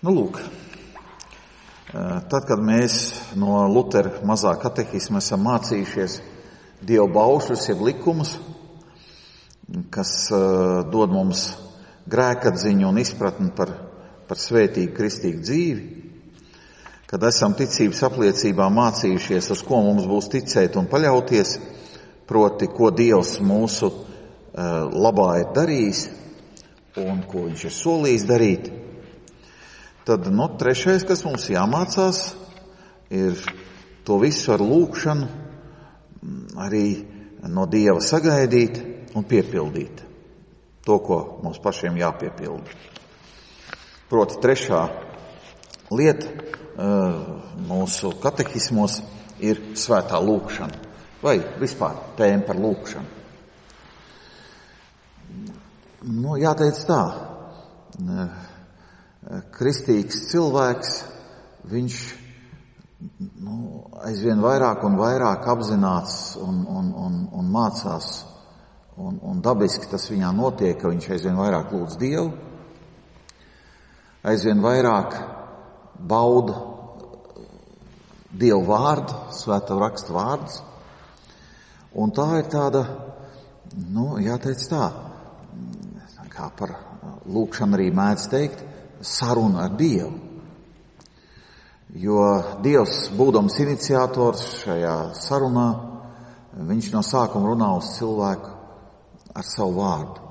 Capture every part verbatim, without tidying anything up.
Nu, lūk, tad, kad mēs no Lutera mazā katehisma esam mācījušies Dieva baušļus, jeb likumus, kas dod mums grēkatziņu un izpratni par, par svētīgu kristīgu dzīvi, kad esam ticības apliecībā mācījušies, uz ko mums būs ticēt un paļauties, proti, ko Dievs mūsu labā ir darījis un ko viņš ir solījis darīt, tad, nu, trešais, kas mums jāmācās, ir to visu ar lūgšanu arī no Dieva sagaidīt un piepildīt. To, ko mums pašiem jāpiepilda. Proti, trešā lieta mūsu katehismos ir svētā lūgšana. Vai vispār tēma par lūgšanu. Nu, jāteic tā. Kristīgs cilvēks, viņš nu, aizvien vairāk un vairāk apzināts un, un, un, un mācās, un, un dabiski tas viņā notiek, ka viņš aizvien vairāk lūdz Dievu, aizvien vairāk bauda Dievu vārdu, svētā raksta vārdus, un tā ir tāda, nu, jāteic tā, kā par lūgšanu arī mēdz teikt, saruna ar Dievu. Jo Dievs, būdams iniciators šajā sarunā, viņš no sākuma runā uz cilvēku ar savu vārdu.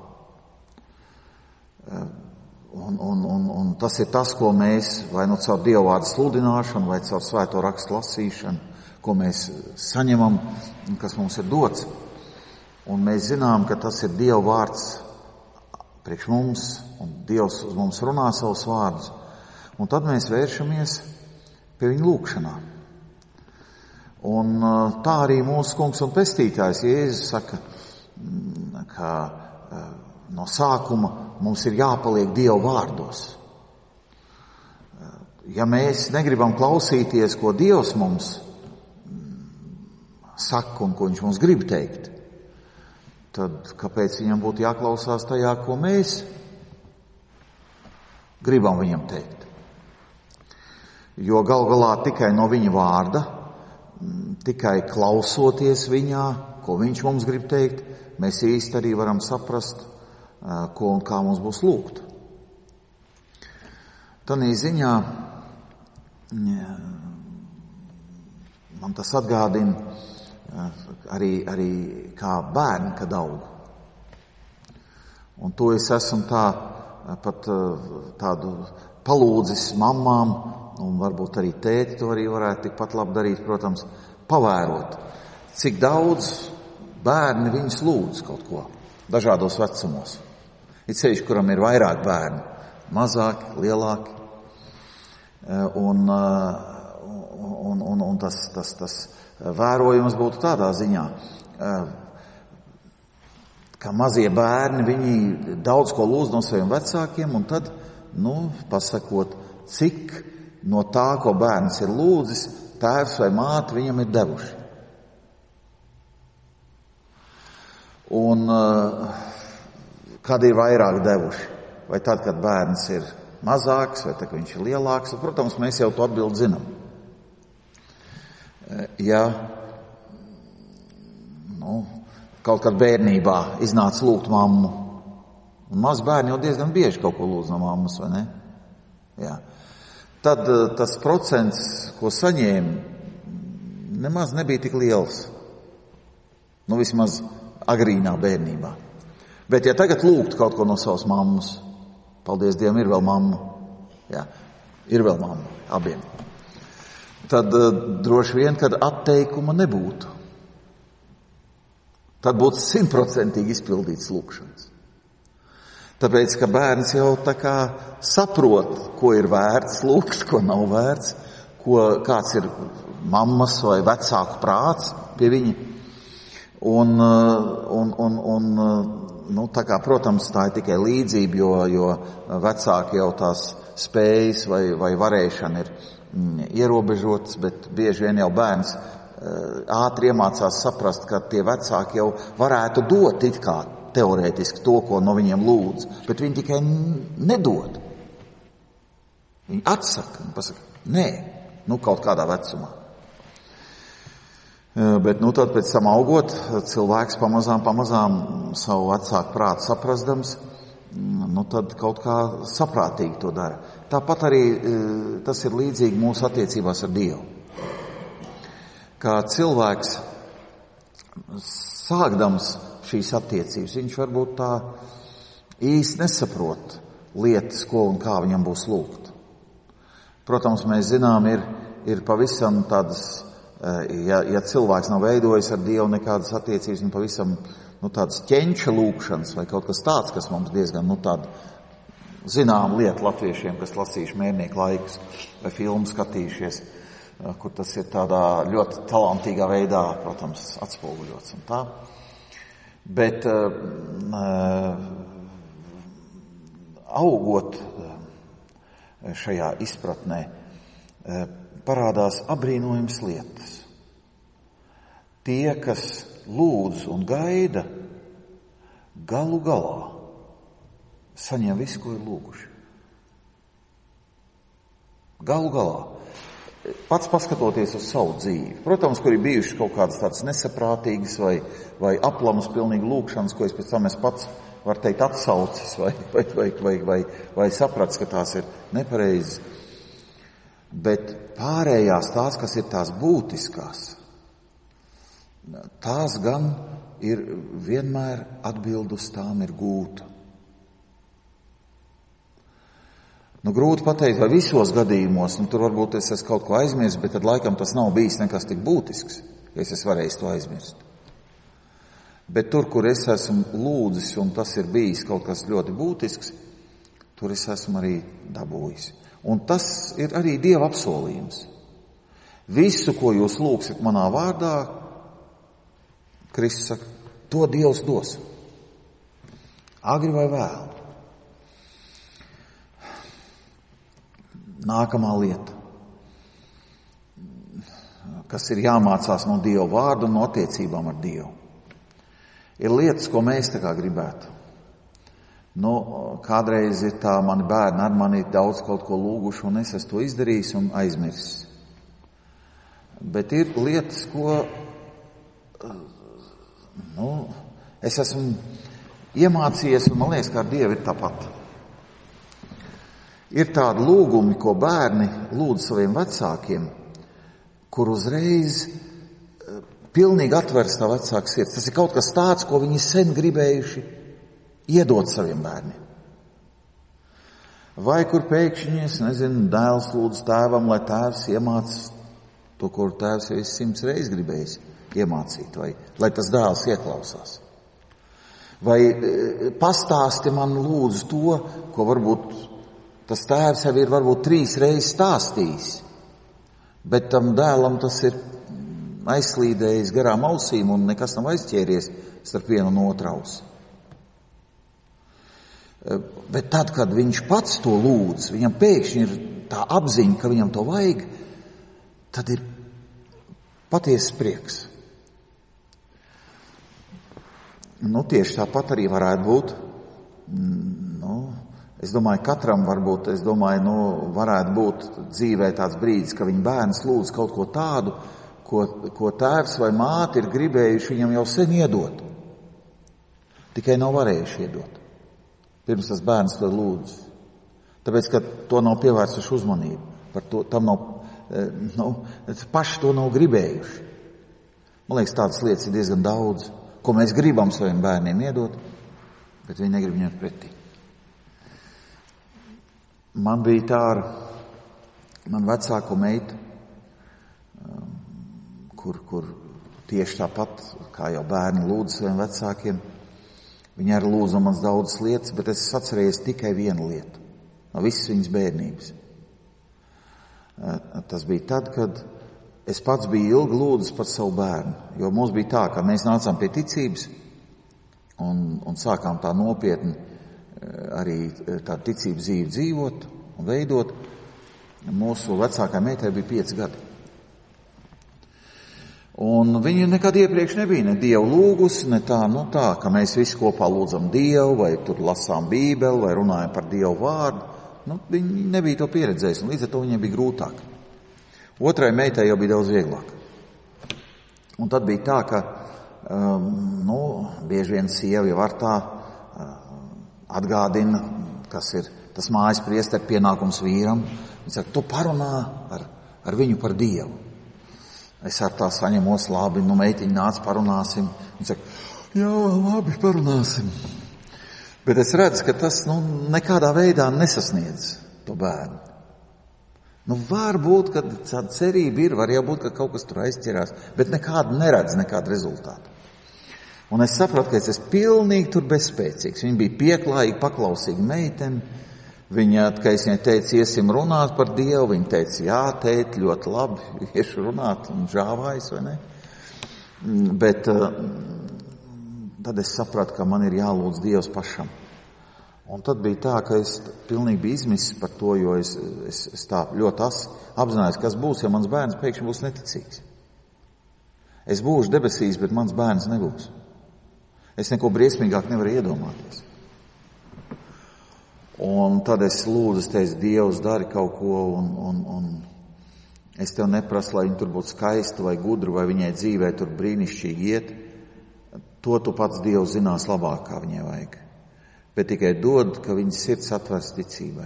Un, un, un, un tas ir tas, ko mēs, vai nu caur Dievu vārdu sludināšanu, vai caur svēto rakstu lasīšanu, ko mēs saņemam, kas mums ir dots. Un mēs zinām, ka tas ir Dieva vārds priekš mums, un Dievs uz mums runā savus vārdus. Un tad mēs vēršamies pie viņa lūgšanā. Un tā arī mūsu kungs un pestītājs Jēzus saka, ka no sākuma mums ir jāpaliek Dieva vārdos. Ja mēs negribam klausīties, ko Dievs mums saka un ko viņš mums grib teikt, tad kāpēc viņam būtu jāklausās tajā, ko mēs gribam viņam teikt? Jo gal galā tikai no viņa vārda, tikai klausoties viņā, ko viņš mums grib teikt, mēs īsti arī varam saprast, ko un kā mums būs lūgt. Tanī ziņā man tas atgādina arī, arī kā bērni, kad aug. Un to es esmu tā, pat tādu palūdzis mammām, un varbūt arī tēti to arī varētu tikpat labi darīt, protams, pavērot, cik daudz bērni viņus lūdz kaut ko, dažādos vecumos. Ir ceļš, kuram ir vairāk bērnu, mazāki, lielāki, un, un, un, un tas, tas, tas vērojums būtu tādā ziņā, ka mazie bērni, viņi daudz ko lūdz no saviem vecākiem, un tad, nu, pasakot, cik no tā, ko bērns ir lūdzis, tēvs vai māte viņam ir devuši. Un kad ir vairāk devuši? Vai tad, kad bērns ir mazāks, vai tad, kad viņš ir lielāks? Un, protams, mēs jau to atbildi zinām. Ja nu, kaut kad bērnībā iznāca lūgt mammu, un maz bērni jau diezgan bieži kaut ko lūdz no mammas, vai ne? Jā. Tad tas procents, ko saņēma, nemaz nebija tik liels. Nu, vismaz agrīnā bērnībā. Bet ja tagad lūgt kaut ko no savas mammas, paldies Dievam, ir vēl mamma. Jā, ir vēl mamma, abiem. Tad uh, droši vien, kad atteikuma nebūtu. Tad būtu simtprocentīgi izpildīts lūgšanas. Tāpēc, ka bērns jau tā kā saprot, ko ir vērts lūgt, ko nav vērts, ko, kāds ir mammas vai vecāku prāts pie viņa. Un, un, un, un nu, tā kā, protams, tā ir tikai līdzība, jo, jo vecāki jau tās spējas vai, vai varēšana ir ierobežotas, bet bieži vien jau bērns ātri iemācās saprast, ka tie vecāki jau varētu dot it kā teorētiski to, ko no viņiem lūdz, bet viņi tikai nedod. Viņi atsaka, viņi pasaka, nē, nu kaut kādā vecumā. Bet, nu, tad pēc tam augot, cilvēks pamazām, pamazām savu vecāku prātu saprastams, nu, tad kaut kā saprātīgi to dara. Tāpat arī tas ir līdzīgi mūsu attiecībās ar Dievu. Kā cilvēks sākdams šīs attiecības, viņš varbūt tā īsti nesaprot lietas, ko un kā viņam būs lūgt. Protams, mēs zinām, ir, ir pavisam tādas, ja, ja cilvēks nav veidojis ar Dievu nekādas attiecības, un pavisam, nu, tādas ķenča lūkšanas vai kaut kas tāds, kas mums diezgan, nu, tāda zinām lieta latviešiem, kas lasījuši Mērnieku laikus vai filmu skatījušies, kur tas ir tādā ļoti talantīgā veidā, protams, atspoguļots un tā. Bet uh, augot šajā izpratnē, uh, parādās apbrīnojams lietas. Tie, kas lūdz un gaida, galu galā saņem visu, ko ir lūguši. Galu galā. Pats paskatoties uz savu dzīvi. Protams, kur ir bijušas kaut kādas tādas nesaprātīgas vai, vai aplamas pilnīgi lūkšanas, ko es pēc tam es pats, var teikt, atsaucis vai, vai, vai, vai, vai, vai saprats, ka tās ir nepareizas. Bet pārējās tās, kas ir tās būtiskās, tās gan ir vienmēr atbild uz tām ir gūta. Nu, grūti pateikt, vai visos gadījumos, nu, tur varbūt es esmu kaut ko aizmirst, bet tad laikam tas nav bijis nekas tik būtisks, ja es esmu varējis to aizmirst. Bet tur, kur es esmu lūdzis, un tas ir bijis kaut kas ļoti būtisks, tur es esmu arī dabūjis. Un tas ir arī Dieva apsolījums. Visu, ko jūs lūgsiet manā vārdā, Kristus saka, to Dievs dos. Agri vai vēl. Nākamā lieta, kas ir jāmācās no Dieva vārda un no attiecībām ar Dievu, ir lietas, ko mēs tā kā gribētu. Nu, kādreiz ir tā, mani bērni ar mani daudz kaut ko lūguši, un es esmu to izdarījis un aizmirsis. Bet ir lietas, ko, nu, es esmu iemācījies, un man liekas, ka ar Dievu ir tāpat. Ir tādi lūgumi, ko bērni lūdz saviem vecākiem, kur uzreiz pilnīgi atveras tā vecāka sirds. Tas ir kaut kas tāds, ko viņi sen gribējuši iedot saviem bērniem. Vai kur pēkšņi, es nezinu, dēls lūdz tēvam, lai tēvs iemāc to, ko tēvs jau simts reizes gribējis iemācīt, vai lai tas dēls ieklausās. Vai pastāsti man lūdzu to, ko varbūt tas tēvs jau ir varbūt trīs reizes stāstījis, bet tam dēlam tas ir aizslīdējis garām ausīm un nekas nav aizķēries starp vienu un otru ausi. Bet tad, kad viņš pats to lūdz, viņam pēkšņi ir tā apziņa, ka viņam to vajag, tad ir patiesas prieks. Nu, tieši tāpat arī varētu būt, nu, es domāju, katram varbūt, es domāju, nu, varētu būt dzīvē tāds brīdis, ka viņa bērns lūdz kaut ko tādu, ko, ko tēvs vai māte ir gribējuši viņam jau sen iedot. Tikai nav varējuši iedot. Pirms tas bērns to lūdz. Tāpēc, ka to nav pievērsuši uzmanību. Par to, tam nav, nu, paši to nav gribējuši. Man liekas, tādas lietas ir diezgan daudz, ko mēs gribam saviem bērniem iedot, bet viņi negrib ņemt pretī. Man bija tā ar man vecāko meitu, kur, kur tieši tāpat, kā jau bērni lūdz saviem vecākiem, viņi arī lūdza mans daudzas lietas, bet es atcerējos tikai vienu lietu, no visas viņas bērnības. Tas bija tad, kad es pats biju ilgi lūdzis par savu bērnu, jo mums bija tā, ka mēs nācām pie ticības un, un sākām tā nopietni arī tādu ticības dzīvi dzīvot un veidot. Mūsu vecākā meitai bija pieci gadi. Un viņa nekad iepriekš nebija ne Dievu lūgusi, ne tā, nu tā, ka mēs visi kopā lūdzam Dievu, vai tur lasām Bībeli, vai runājam par Dievu vārdu. Nu, viņi nebija to pieredzējuši, un līdz ar to viņiem bija grūtāk. Otrai meitai jau bija daudz vieglāk. Un tad bija tā, ka um, nu, bieži vien sieva jau var tā uh, atgādina, kas ir tas mājas priesteru pienākums vīram. Viņa saka, tu parunā ar, ar viņu par Dievu. Es ar tā saņemos, labi, nu meitiņi nāc, parunāsim. Viņa saka, jā, labi, parunāsim. Bet es redzu, ka tas nu, nekādā veidā nesasniedz to bērnu. Nu, var būt, ka tāda cerība ir, var jau būt, ka kaut kas tur aizķerās, bet nekādu neredz, nekādu rezultātu. Un es sapratu, ka es esmu pilnīgi tur bezspēcīgs. Viņa bija pieklājīga, paklausīga meitene. Viņa, kad es viņai teicu, iesim runāt par Dievu, viņa teica, jā, tēt, ļoti labi, iešu runāt un žāvājas, vai ne? Bet tad es sapratu, ka man ir jālūdz Dievs pašam. Un tad bija tā, ka es pilnīgi biju izmisis par to, jo es, es, es tā ļoti as apzinājos, kas būs, ja mans bērns pēkšņi būs neticīgs. Es būšu debesīs, bet mans bērns nebūs. Es neko briesmīgāk nevaru iedomāties. Un tad es lūdzu, es teicu, Dievs, dari kaut ko, un, un, un es tev neprasu, lai viņa tur būtu skaista vai gudra, vai viņai dzīvē tur brīnišķīgi iet. To tu pats Dievs zinās labāk, kā viņai vajag. Bet tikai dod, ka viņas sirds atvērs ticībai.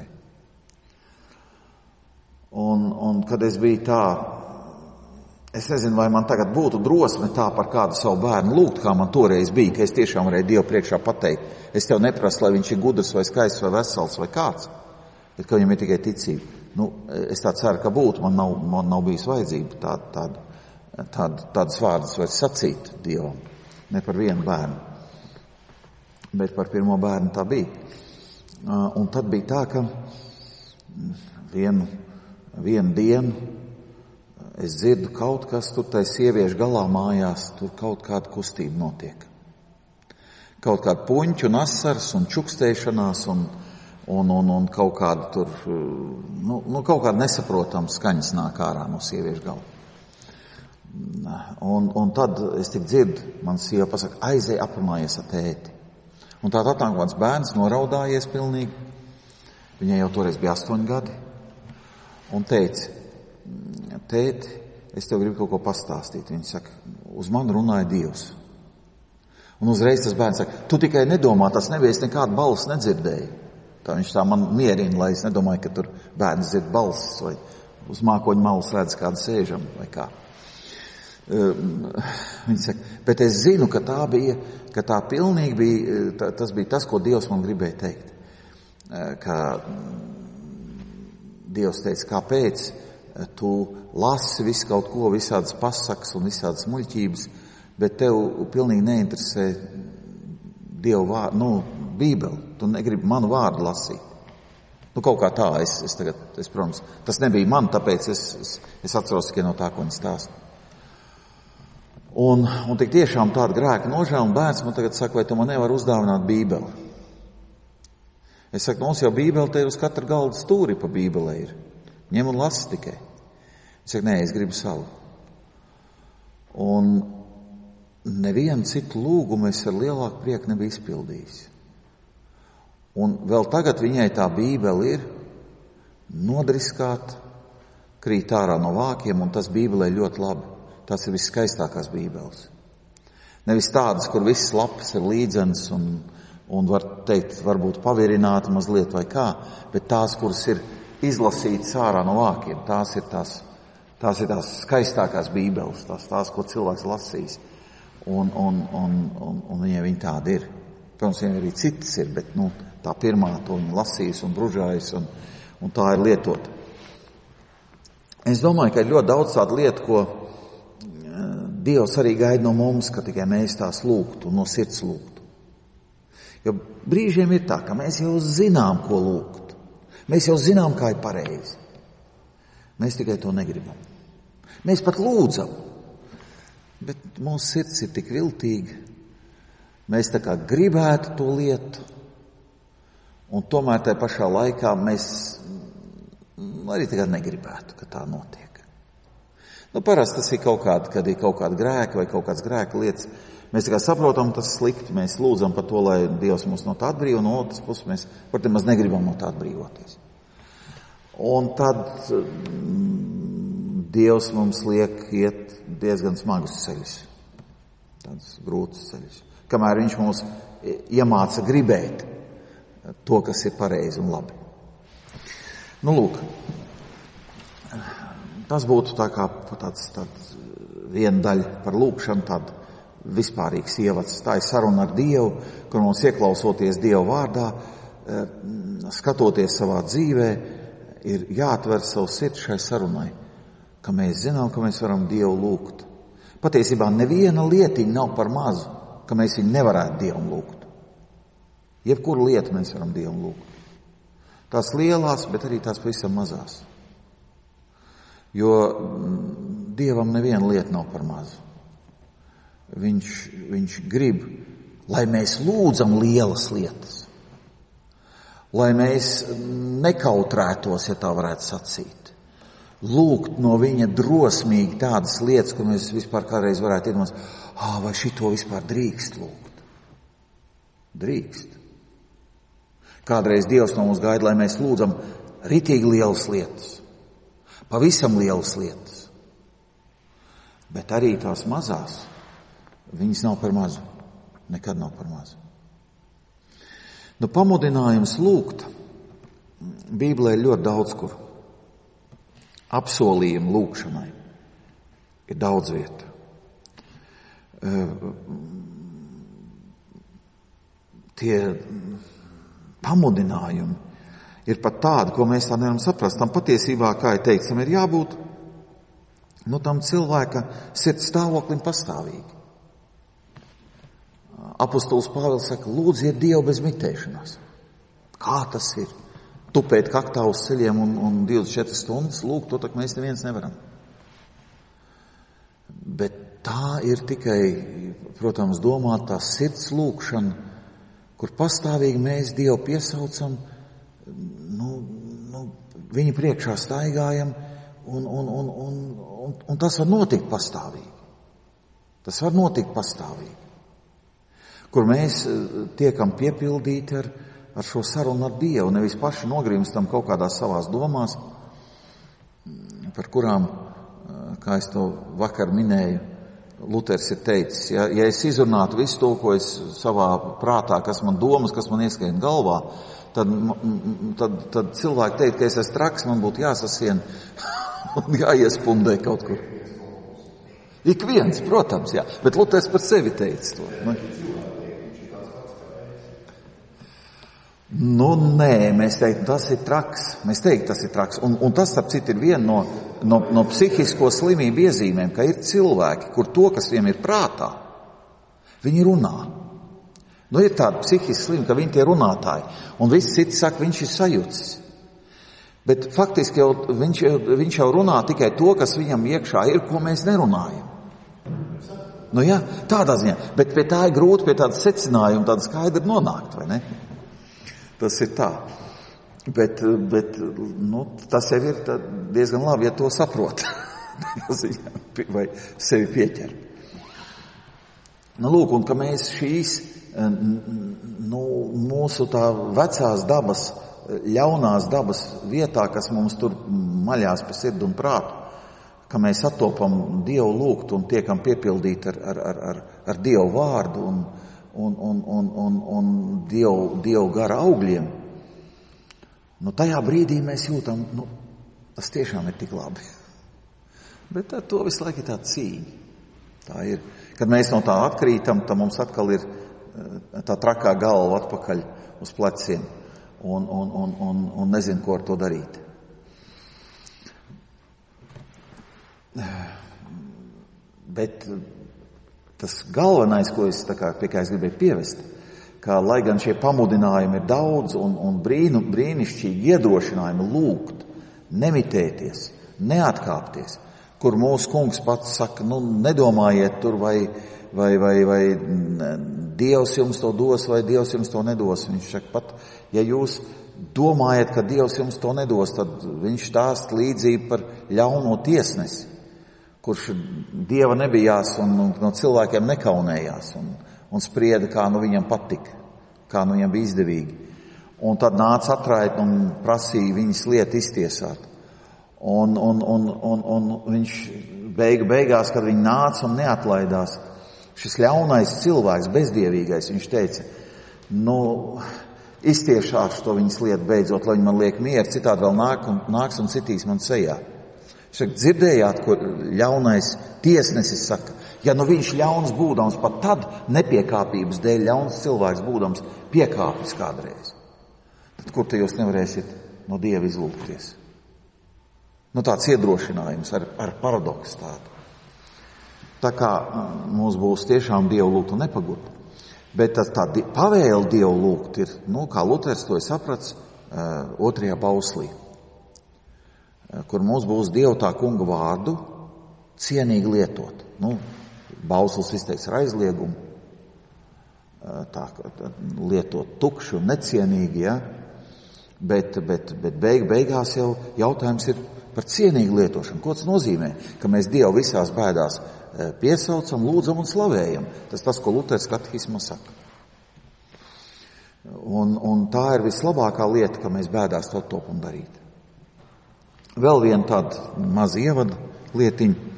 Un, un kad es biju tā, es nezinu, vai man tagad būtu drosme tā par kādu savu bērnu lūgt, kā man toreiz bija, ka es tiešām varēju Dievu priekšā pateikt. Es tev neprasu, lai viņš ir gudrs vai skaists vai vesels vai kāds, bet ka viņam ir tikai ticība. Nu, es tā ceru, ka būtu, man nav, man nav bijis vajadzība tādu, tādu, tādu, tādas vārdas vairs sacīt Dievam, ne par vienu bērnu. Bet par pirmo bērnu tā bija. Un tad bija tā, ka vienu, vienu dienu es dzirdu kaut kas tur tai sieviešu galā mājās, tur kaut kāda kustība notiek. Kaut kāda puņķu un asars un čukstēšanās un, un, un, un kaut kāda tur, nu, nu kaut kāda nesaprotama skaņas nāk ārā no sieviešu galā. Un, un tad es tik dzirdu, man sieva pasaka, aizej aprunājies ar tēti. Un tā atnāk mans bērns, noraudājies pilnīgi. Viņai jau toreiz bija astoņi gadi. Un teica, tēti, es tev gribu kaut ko pastāstīt. Viņa saka, uz mani runāja Dievs. Un uzreiz tas bērns saka, tu tikai nedomā, tas nebija, es nekādu balsi nedzirdēju. Tā viņš tā man mierina, lai es nedomāju, ka tur bērns dzird balsis vai uz mākoņu malas redz kādu sēžam vai kā. Uh, viņa saka, bet es zinu, ka tā bija, ka tā pilnīgi bija, tā, tas bija tas, ko Dievs man gribēja teikt. Uh, ka Dievs teica, kāpēc tu lasi visu kaut ko, visādas pasakas un visādas muļķības, bet tev pilnīgi neinteresē Dievu vārdu, nu, Bībeli. Tu negribi manu vārdu lasīt. Nu, kaut kā tā, es, es tagad, es, protams, tas nebija man, tāpēc es, es, es atceros tikai no tā, ko viņa stāsta. Un, un tik tiešām tāda grēka nožēla, un bērns man tagad saka, vai tu man nevar uzdāvināt Bībeli? Es saku, mums jau Bībeli te uz katra galda stūri pa Bībelē ir. Ņem un lasi tikai. Es saku, nē, es gribu savu. Un nevienu citu lūgumu es ar lielāku prieku nebiju izpildījis. Un vēl tagad viņai tā Bībele ir nodriskāta, krīt ārā no vākiem, un tas Bībelē ļoti labi. Tas ir viskaistākās Bībeles. Nevis tādas, kur viss lapas ir līdzenas un, un var teikt, varbūt pavirināta mazliet vai kā, bet tās, kuras ir izlasītas ārā no vākiem, tās ir tās, tās ir tās skaistākās Bībeles, tās, tās, ko cilvēks lasīs. Un, un, un, un, un viņai viņa tāda ir. Protams, viņai arī citas ir, bet nu, tā pirmā to viņa lasīs un bružājas, un, un tā ir lietota. Es domāju, ka ir ļoti daudz tādu lietu, ko Dievs arī gaida no mums, ka tikai mēs tās lūgtu un no sirds lūgtu. Jo brīžiem ir tā, ka mēs jau zinām, ko lūgt. Mēs jau zinām, kā ir pareizi. Mēs tikai to negribam. Mēs pat lūdzam, bet mūsu sirds ir tik viltīga. Mēs tā kā gribētu to lietu, un tomēr tajā pašā laikā mēs arī tagad negribētu, ka tā notiek. Nu, parasti tas ir kaut kāda, kad ir kaut kāda grēka vai kaut kāds grēka lietas. Mēs tikai saprotam, tas slikti, mēs lūdzam par to, lai Dievs mūs no tā atbrīvo, no otras puses mēs par te maz negribam no tā atbrīvoties. Un tad Dievs mums liek iet diezgan smagus ceļus, tādus grūtus ceļus, kamēr viņš mūs iemāca gribēt to, kas ir pareizi un labi. Nu, lūk, tas būtu tā kā tāds, tāds viena daļa par lūkšanu, tad vispārīgs ievads. Tā ir saruna ar Dievu, kur mums ieklausoties Dieva vārdā, skatoties savā dzīvē, ir jāatver savu sirdi šai sarunai, ka mēs zinām, ka mēs varam Dievu lūgt. Patiesībā neviena lietiņa nav par mazu, ka mēs viņu nevarētu Dievam lūgt. Jebkuru lietu mēs varam Dievam lūgt. Tās lielās, bet arī tās pavisam mazās. Jo Dievam neviena lieta nav par mazu. Viņš, viņš grib, lai mēs lūdzam lielas lietas. Lai mēs nekautrētos, ja tā varētu sacīt. Lūgt no viņa drosmīgi tādas lietas, ko mēs vispār kādreiz varētu iedomāties, ā, vai šito vispār drīkst lūgt? Drīkst. Kādreiz Dievs no mums gaida, lai mēs lūdzam ritīgi lielas lietas. Pavisam lielas lietas. Bet arī tās mazās, viņas nav par mazu. Nekad nav par mazu. Nu, pamudinājums lūgt Bībelē ir ļoti daudz kur. Apsolījumu lūgšanai ir daudz vieta. Tie pamudinājumi ir pat tādi, ko mēs tā nevaram saprast. Tam patiesībā, kā ir teikts, tam ir jābūt nu, tam cilvēka sirds stāvoklim pastāvīgi. Apostols Pāvils saka, lūdziet Dievu bez mitēšanās. Kā tas ir? Tupēt kaktā uz ceļiem un, un divdesmit četras stundas lūgt, to tak mēs neviens nevaram. Bet tā ir tikai, protams, domāt tā sirds lūgšana, kur pastāvīgi mēs Dievu piesaucam, nu, nu, viņa priekšā staigājam, un, un, un, un, un, un tas var notikt pastāvīgi. Tas var notikt pastāvīgi. Kur mēs tiekam piepildīti ar, ar šo sarunu ar Dievu, nevis paši nogrimstam kaut kādās savās domās, par kurām, kā es to vakar minēju, Luters ir teicis, ja, ja es izrunātu visu to, ko es savā prātā, kas man domas, kas man ieskrien galvā, tad, tad, tad cilvēki teikt, ka es esmu traks, man būtu jāsasien un jāiespundē kaut kur. Ik viens, protams, jā, bet Luters par sevi teica to. Ne? Nu, nē, mēs teiktu, tas ir traks. Mēs teiktu, tas ir traks. Un, un tas, starp citu, ir viena no, no, no psihisko slimību iezīmēm, ka ir cilvēki, kur to, kas viņiem ir prātā, viņi runā. Nu, ir tāda psihiska slimība, ka viņi tie runātāji. Un visi citi saka, viņš ir sajūcis. Bet faktiski jau, viņš, viņš jau runā tikai to, kas viņam iekšā ir, ko mēs nerunājam. Nu, jā, tādā ziņā. Bet pie tā ir grūti, pie tādas secinājuma, tāda skaidra nonākt, vai ne? Tas ir tā. Bet, bet nu, tas jau ir diezgan labi, ja to saprot. Vai sevi pieķer. Nu, lūk, un ka mēs šīs, nu, mūsu tā vecās dabas, ļaunās dabas vietā, kas mums tur maļās pa sirdi un prātu, ka mēs attopam Dievu lūgt un tiekam piepildīti ar, ar, ar, ar, ar Dievu vārdu un un, un, un, un, un Dievu, Dievu gara augļiem, nu tajā brīdī mēs jūtam, nu, tas tiešām ir tik labi. Bet ar to visu laiku ir tā cīņa. Tā ir. Kad mēs no tā atkrītam, tad mums atkal ir tā trakā galva atpakaļ uz pleciem un, un, un, un, un nezinu, ko ar to darīt. Bet tas galvenais, ko es, tā kā, pie kā es gribēju pievest, ka lai gan šie pamudinājumi ir daudz un, un brīnu, brīnišķīgi iedrošinājumi lūgt, nemitēties, neatkāpties, kur mūsu kungs pats saka, nu nedomājiet tur vai, vai, vai, vai Dievs jums to dos vai Dievs jums to nedos. Viņš saka, pat ja jūs domājat, ka Dievs jums to nedos, tad viņš stāst līdzību par ļauno tiesnesi, kurš Dieva nebijās un, un no cilvēkiem nekaunējās un, un sprieda, kā nu viņam patika, kā nu viņam bija izdevīgi. Un tad nāca atrait un prasīja viņas lietu iztiesāt. Un, un, un, un, un viņš beigu beigās, kad viņi nāca un neatlaidās, šis ļaunais cilvēks, bezdievīgais, viņš teica, nu, iztiešāšu to viņas lietu beidzot, lai viņi man liek mieru, citādi vēl nāk un, nāks un citīs man sejā. Šeit dzirdējāt, ko ļaunais tiesnesis saka? Ja nu viņš ļauns būdams, pat tad nepiekāpības dēļ ļauns cilvēks būdams piekāpis kādreiz, tad kur te jūs nevarēsiet no Dieva izlūgties? Nu tāds iedrošinājums ar, ar paradoksu tādu. Tā kā mums būs tiešām Dievu lūgt un nepagurt, bet tā, tā pavēle Dievu lūgt ir, nu, kā Luters to ir saprats, uh, otrajā bauslī, uh, kur mums būs Dievu tā kunga vārdu cienīgi lietot. Nu, bauslis izteiks ar aizliegumu, uh, tā, tā lietot tukši un necienīgi, ja? bet, bet, bet beig, beigās jau jautājums ir par cienīgu lietošanu. Ko tas nozīmē? Ka mēs Dievu visās bēdās piesaucam, lūdzam un slavējam. Tas tas, ko Luters katehismā saka. Un, un tā ir vislabākā lieta, ka mēs bēdās to topam darīt. Vēl viena tāda maza ievada lietiņa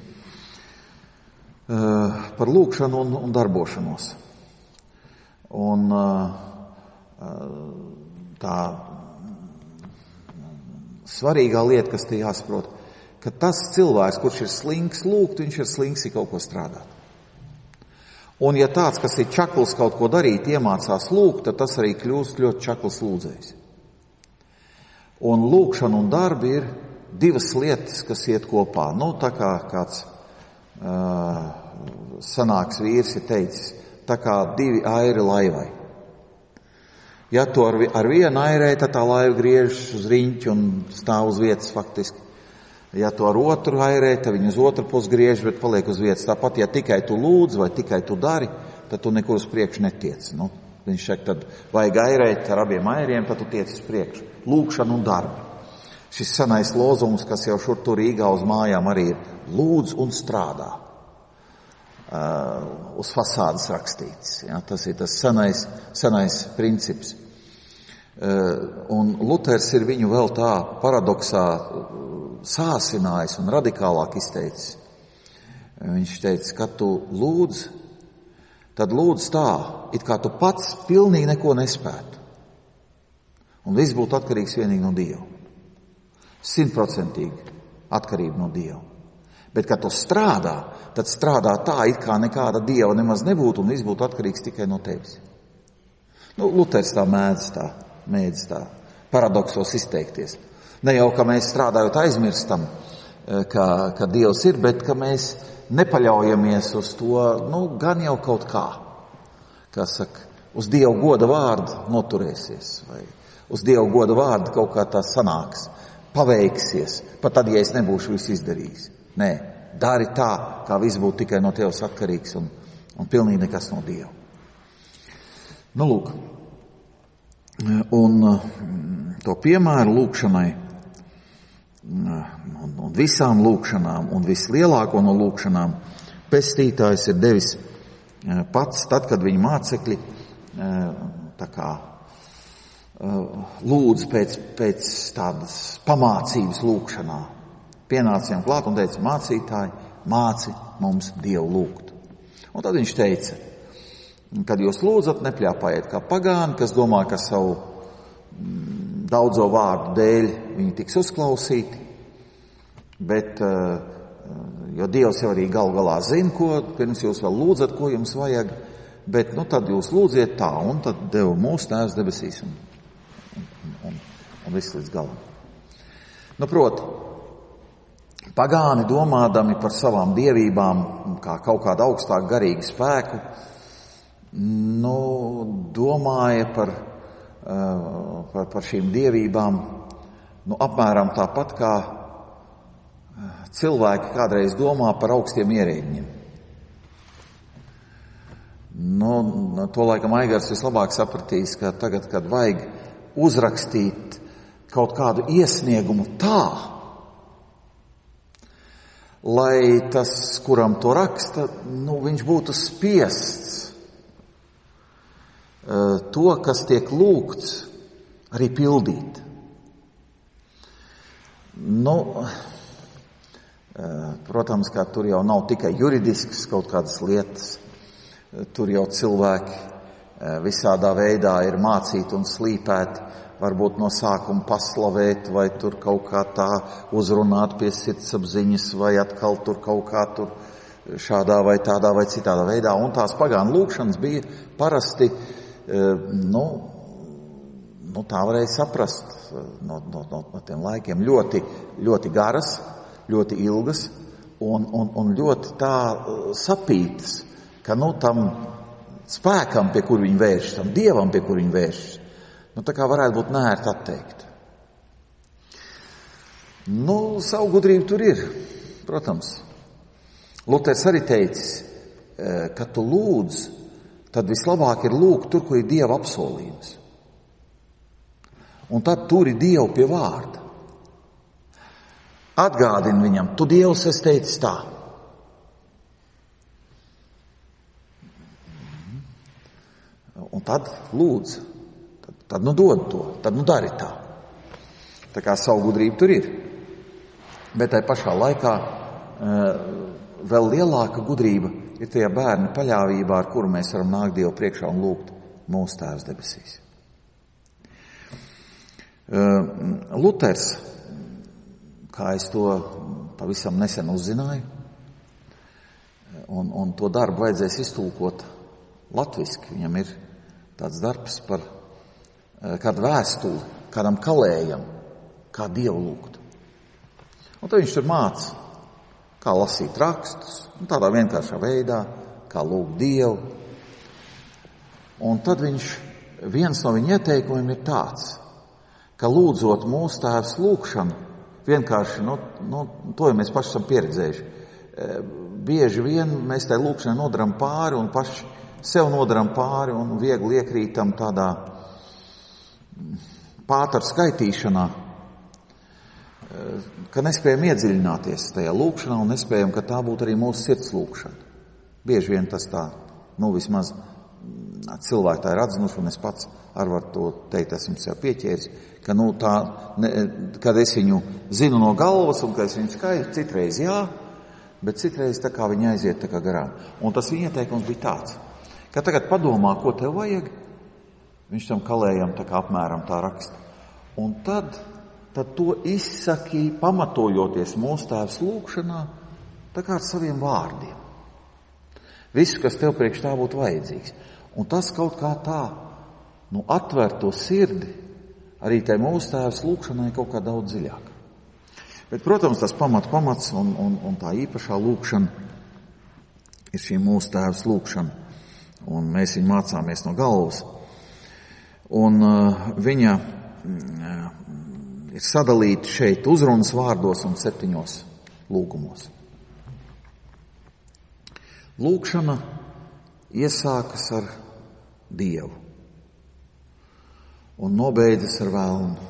uh, par lūkšanu un, un darbošanos. Un uh, tā svarīgā lieta, kas te jāsaprot, ka tas cilvēks, kurš ir slinks lūgt, viņš ir slinks ir kaut ko strādāt. Un ja tāds, kas ir čakls kaut ko darīt, iemācās lūgt, tad tas arī kļūst ļoti čakls lūdzējs. Un lūkšana un darbi ir divas lietas, kas iet kopā. Nu, tā kā kāds uh, sanāks vīrs ir teicis, tā kā divi airi laivai. Ja to ar, ar vienu airē, tad tā laiva griežas uz riņķi un stāv uz vietas faktiski. Ja to ar otru airē, tad viņi uz otru pusi griež, bet paliek uz vietas. Tāpat, ja tikai tu lūdz vai tikai tu dari, tad tu nekur uz priekšu netiec. Nu, viņš saka, tad vajag airēt ar abiem airiem, tad tu tiec uz priekšu. Lūkšana un darbi. Šis senais lozums, kas jau šur tur Rīgā uz mājām arī ir, lūdz un strādā. Uh, uz fasādes rakstīts. Ja, tas ir tas senais, senais princips. Uh, un Luters ir viņu vēl tā paradoksā sāsinājis un radikālāk izteicis. Viņš teica, ka tu lūdz, tad lūdz tā, it kā tu pats pilnīgi neko nespētu. Un viss būtu atkarīgs vienīgi no Dieva. Simtprocentīgi atkarība no Dieva. Bet, kad tu strādā, tad strādā tā, it kā nekāda Dieva nemaz nebūtu, un viss būtu atkarīgs tikai no tevis. Nu, Luters tā mēdz tā, mēdz tā paradoksos izteikties. Ne jau, ka mēs strādājot aizmirstam, ka, ka Dievs ir, bet ka mēs nepaļaujamies uz to, nu, gan jau kaut kā, kā saka, uz Dieva goda vārdu noturēsies, vai uz Dieva goda vārdu kaut kā tā sanāks, paveiksies, pat tad, ja es nebūšu visu izdarījis. Nē, dari tā, kā viss būtu tikai no Tevs atkarīgs un, un pilnīgi nekas no Dieva. Nu, lūk, un to piemēru lūkšanai, un, un visām lūkšanām, un vislielāko no lūkšanām pestītājs ir devis pats, tad, kad viņa mācekļi tā kā lūdz pēc, pēc tādas pamācības lūkšanā. Pienācījām klāt un teica, mācītāji, māci mums Dievu lūgt. Un tad viņš teica, kad jūs lūdzat, nepļāpājiet kā pagāni, kas domā, ka savu daudzo vārdu dēļ viņi tiks uzklausīti, bet, jo Dievs jau arī gal galā zina, ko, pirms jūs vēl lūdzat, ko jums vajag, bet, nu, tad jūs lūdziet tā, un tad Deva mūsu Tēvs debesīs, un, un, un, un viss līdz galam. Nu, proti, pagāni domādami par savām dievībām, kā kaut kādu augstāku garīgu spēku, nu, domāja par, par, par šīm dievībām, nu, apmēram tāpat kā cilvēki kādreiz domā par augstiem ierēģiem. Nu, to laikam Aigars vislabāk sapratīs, ka tagad, kad vajag uzrakstīt kaut kādu iesniegumu tā, lai tas, kuram to raksta, nu, viņš būtu spiests uh, to, kas tiek lūgts, arī pildīt. Nu, protams, ka tur jau nav tikai juridiskas kaut kādas lietas, tur jau cilvēki visādā veidā ir mācīti un slīpēti, varbūt no sākuma paslavēt, vai tur kaut kā tā uzrunāt pie sirdsapziņas, vai atkal tur kaut kā tur šādā vai tādā vai citādā veidā. Un tās pagānu lūkšanas bija parasti, nu, nu tā varēja saprast no, no, no, no tiem laikiem, ļoti, ļoti garas, ļoti ilgas un, un, un ļoti tā sapītas, ka nu tam spēkam, pie kur viņi vēršas, tam Dievam, pie kur viņi vēršas, nu tā kā varētu būt nērti atteikt. Nu, savu gudrību tur ir, protams. Luters arī teicis, ka tu lūdz, tad vislabāk ir lūgt tur, kur ir Dieva apsolījums. Un tad turi Dievu pie vārda. Atgādini viņam, tu Dievs esi teicis tā. Un tad lūdz, tad, tad nu dod to, tad nu dari tā. Tā kā savu gudrību tur ir. Bet tai pašā laikā vēl lielāka gudrība ir tajā bērna paļāvībā, ar kuru mēs varam nākt Dievu priekšā un lūgt mūsu Tēvs debesīs. Luters, kā es to pavisam nesen uzzināju, un, un to darbu vajadzēs iztulkot latviski. Viņam ir tāds darbs par kādu vēstuli, kādam kalējam, kā Dievu lūgt. Un tad viņš tur māca, kā lasīt rakstus, un tādā vienkāršā veidā, kā lūgt Dievu. Un tad viņš, viens no viņa ieteikumiem ir tāds, ka lūdzot mūsu Tēvs lūgšanu, vienkārši, nu, nu, to jau mēs paši esam pieredzējuši. Bieži vien mēs tai lūgšanai nodaram pāri un paši sev nodaram pāri un viegli iekrītam tādā pātaru skaitīšanā, ka nespējam iedziļināties tajā lūgšanā un nespējam, ka tā būtu arī mūsu sirds lūgšana. Bieži vien tas tā, nu vismaz cilvēki tā ir atzinuši, un es pats arī varu to teikt, esmu sev pieķēris, ka nu tā, ne, kad es viņu zinu no galvas un kad es viņu skaitu, citreiz jā, bet citreiz tā kā viņa aiziet tā kā garām. Un tas viņa ieteikums bija tāds, ka tagad padomā, ko tev vajag, viņš tam kalējam tā kā apmēram tā raksta. Un tad, tad to izsaki, pamatojoties mūsu Tēvs lūgšanā, tā kā ar saviem vārdiem. Visu, kas tev priekš tā būtu vajadzīgs. Un tas kaut kā tā, nu, atver to sirdi arī tai mūsu Tēvs lūgšanai kaut kā daudz dziļāk. Bet, protams, tas pamat pamats un, un, un tā īpašā lūgšana ir šī mūsu Tēvs lūgšana. Un mēs viņu mācāmies no galvas. Un uh, viņa uh, ir sadalīta šeit uzrunas vārdos un septiņos lūgumos. Lūgšana iesākas ar Dievu un nobeidzas ar velnu.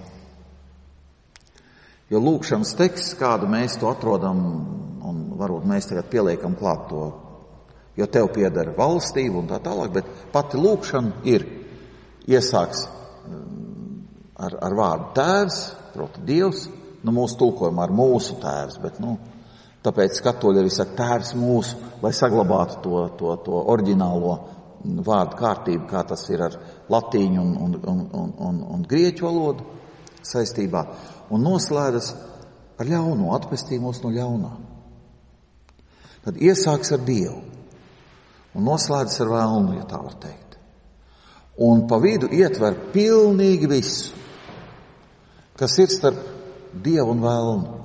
Jo lūgšanas teksts, kādu mēs to atrodam, un varbūt mēs tagad pieliekam klāt to, jo tev pieder valstība un tā tālāk, bet pati lūgšana ir iesāks ar, ar vārdu Tēvs, proti Dievs, nu mūsu tulkojumā ar mūsu Tēvs, bet nu, tāpēc katoļi arī saka Tēvs mūsu, lai saglabātu to, to, to oriģinālo vārdu kārtību, kā tas ir ar latīņu un, un, un, un, un, un grieķu valodu saistībā, un noslēdzas ar ļauno, atpestī mūs no ļaunā. Tad iesāks ar Dievu un noslēdzas ar velnu, ja tā var teikt. Un pa vidu ietver pilnīgi visu, kas ir starp Dievu un velnu.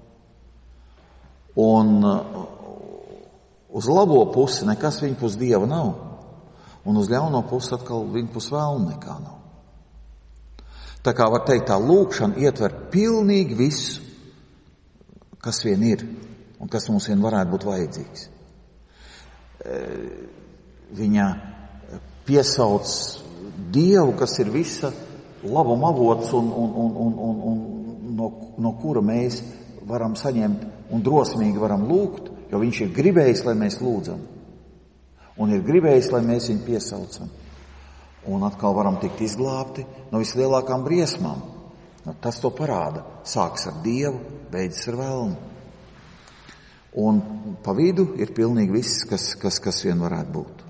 Un uz labo pusi nekas viņa pus Dieva nav, un uz ļauno pusi atkal viņa pus velnu nekā nav. Tā kā var teikt, tā lūgšana ietver pilnīgi visu, kas vien ir, un kas mums vien varētu būt vajadzīgs. Viņa piesauc Dievu, kas ir visa labuma avots un, un, un, un, un, un no, no kura mēs varam saņemt un drosmīgi varam lūgt, jo viņš ir gribējis, lai mēs lūdzam. Un ir gribējis, lai mēs viņu piesaucam. un atkal varam tikt izglābti no vislielākām briesmām. Nu, tas to parāda. Sāks ar Dievu, beidzas ar velnu. Un pa vidu ir pilnīgi viss, kas, kas, kas vien varētu būt.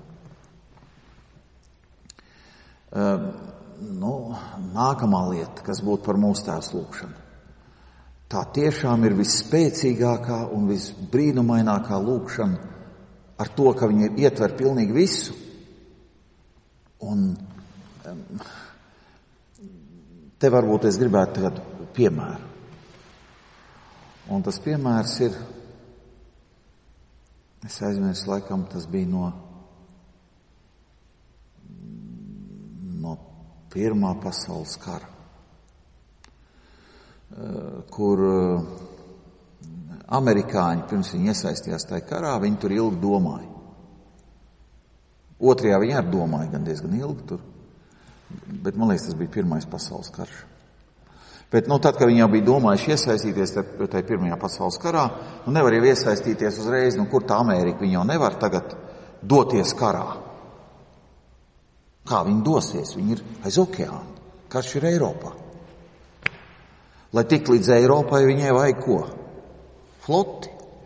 Uh, nu, nākamā lieta, kas būtu par mūsu Tēvs lūgšanu. Tā tiešām ir visspēcīgākā un visbrīnumainākā lūgšana ar to, ka viņi ietver pilnīgi visu. Un um, te varbūt es gribētu tādu piemēru. Un tas piemērs ir, es aizmirsu, laikam tas bija no, no Pirmā pasaules kara, kur amerikāņi, pirms viņi iesaistījās tajā karā, viņi tur ilgi domāja. Otrajā viņi arī domāja gan diezgan ilgi tur, bet man liekas, tas bija Pirmais pasaules karš. Bet, nu, tad, kad viņi jau bija domājuši iesaistīties tajā Pirmajā pasaules karā, nu, nevar jau iesaistīties uzreiz, nu, kur tā Amerika, viņi jau nevar tagad doties karā. Kā viņi dosies? Viņi ir aiz okeāna. Karš ir Eiropā. Lai tik līdz Eiropai, viņai vajag ko? Floti.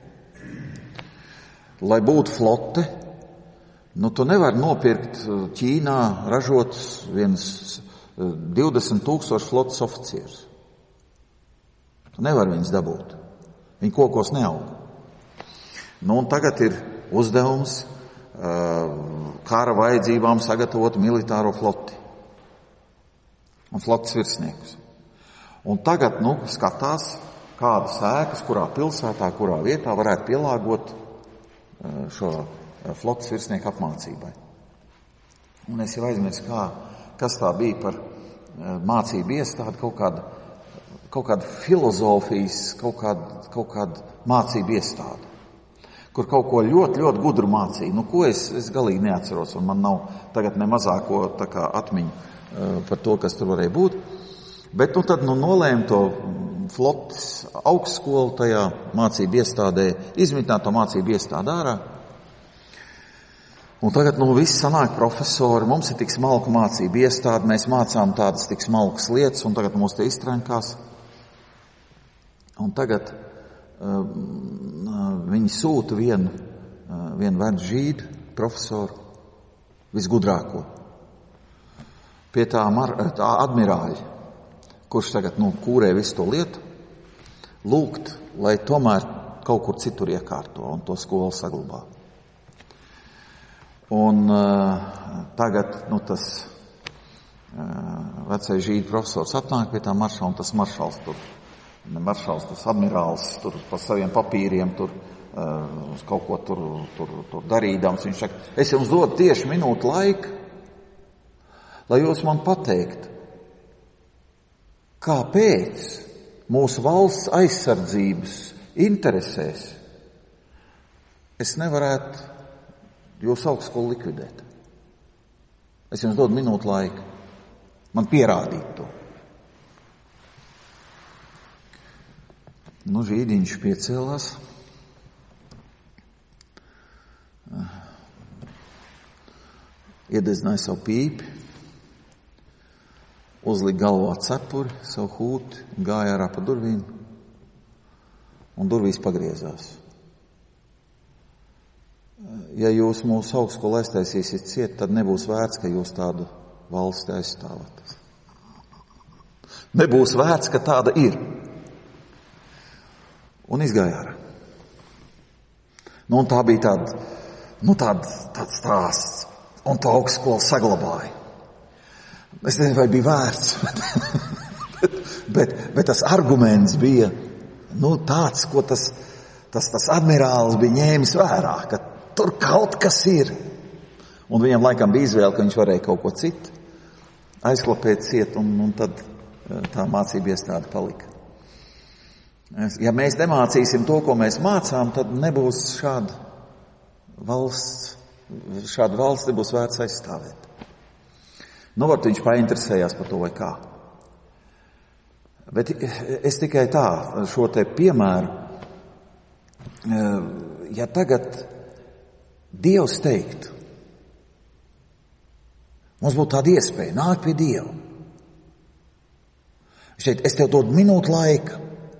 Lai būtu flote, nu, tu nevar nopirkt Ķīnā ražot viens divdesmit tūkstoši flotas oficierus. Tu nevar viņus dabūt. Viņi kokos neaug. Nu, un tagad ir uzdevums uh, kara vajadzībām sagatavot militāro floti. Un flotas virsniekus. Un tagad, nu, skatās, kādas ēkas, kurā pilsētā, kurā vietā varētu pielāgot uh, šo flotas virsnieku apmācībai. Un es jau aizmirsu, kā, kas tā bija par uh, mācību iestādi, kaut kāda kaut kāda filozofijas, kaut kāda, kaut kāda mācība iestāde, kur kaut ko ļoti, ļoti gudru mācīja. Nu, ko es, es galīgi neatceros, un man nav tagad ne mazāko tā kā atmiņu uh, par to, kas tur varēja būt. Bet, nu, tad, nu, nolēma to flotas augstskolu tajā mācību iestādē, izmitināt to mācību iestādi ārā. Un tagad, nu, viss sanāk profesori, mums ir tik smalka mācība iestāde, mēs mācām tādas tik smalkas lietas, un tagad mūs te iztrenkās. Un tagad uh, viņi sūta vienu, uh, vienu vedu žīdu profesoru, visgudrāko, pie tā, mar, tā admirāļa, kurš tagad, nu, kūrē visu to lietu, lūgt, lai tomēr kaut kur citur iekārto un to skolu saglabā. Un uh, tagad, nu, tas uh, vecais žīdu profesors atnāk pie tā maršala, un tas maršals tur, ne maršals, tas admirāls tur pa saviem papīriem tur uh, uz kaut ko tur, tur, tur darīdams. Viņš saka, es jums dodu tieši minūtu laika, lai jūs man pateikt, kāpēc mūsu valsts aizsardzības interesēs es nevarētu jūsu augstskolu likvidēt. Es jums dodu minūtu laika. Man pierādīt to. Nu, žīdiņš piecēlās. Iededzināja savu pīpi. Uzlika galvā cepuri, savu hūti, gāja ārā pa durvīm. Un durvīs pagriezās. Ja jūs mūsu augstskolu aiztaisīsiet ciet, tad nebūs vērts, ka jūs tādu valsti aizstāvat. Nebūs vērts, ka tāda ir. Un izgāja ārā. Nu, un tā bija tāda, nu, tāda, tāds stāsts. Un to augstskolu saglabāja. Es nezinu, vai bija vērts, bet, bet, bet tas arguments bija, nu, tāds, ko tas, tas, tas admirālis bija ņēmis vērā, ka tur kaut kas ir. Un viņam laikam bija izvēle, ka viņš varēja kaut ko citu aizklapēt ciet, un, un tad tā mācība iestāde palika. Ja mēs nemācīsim to, ko mēs mācām, tad nebūs šāda valsts, šāda valsts nebūs vērts aizstāvēt. Nu, varbūt viņš painteresējās par to vai kā. Bet es tikai tā, šo te piemēru, ja tagad Dievs teiktu, Mums būtu tāda iespēja nākt pie Dieva. Viņš teikt, es tev dodu minūtu laika,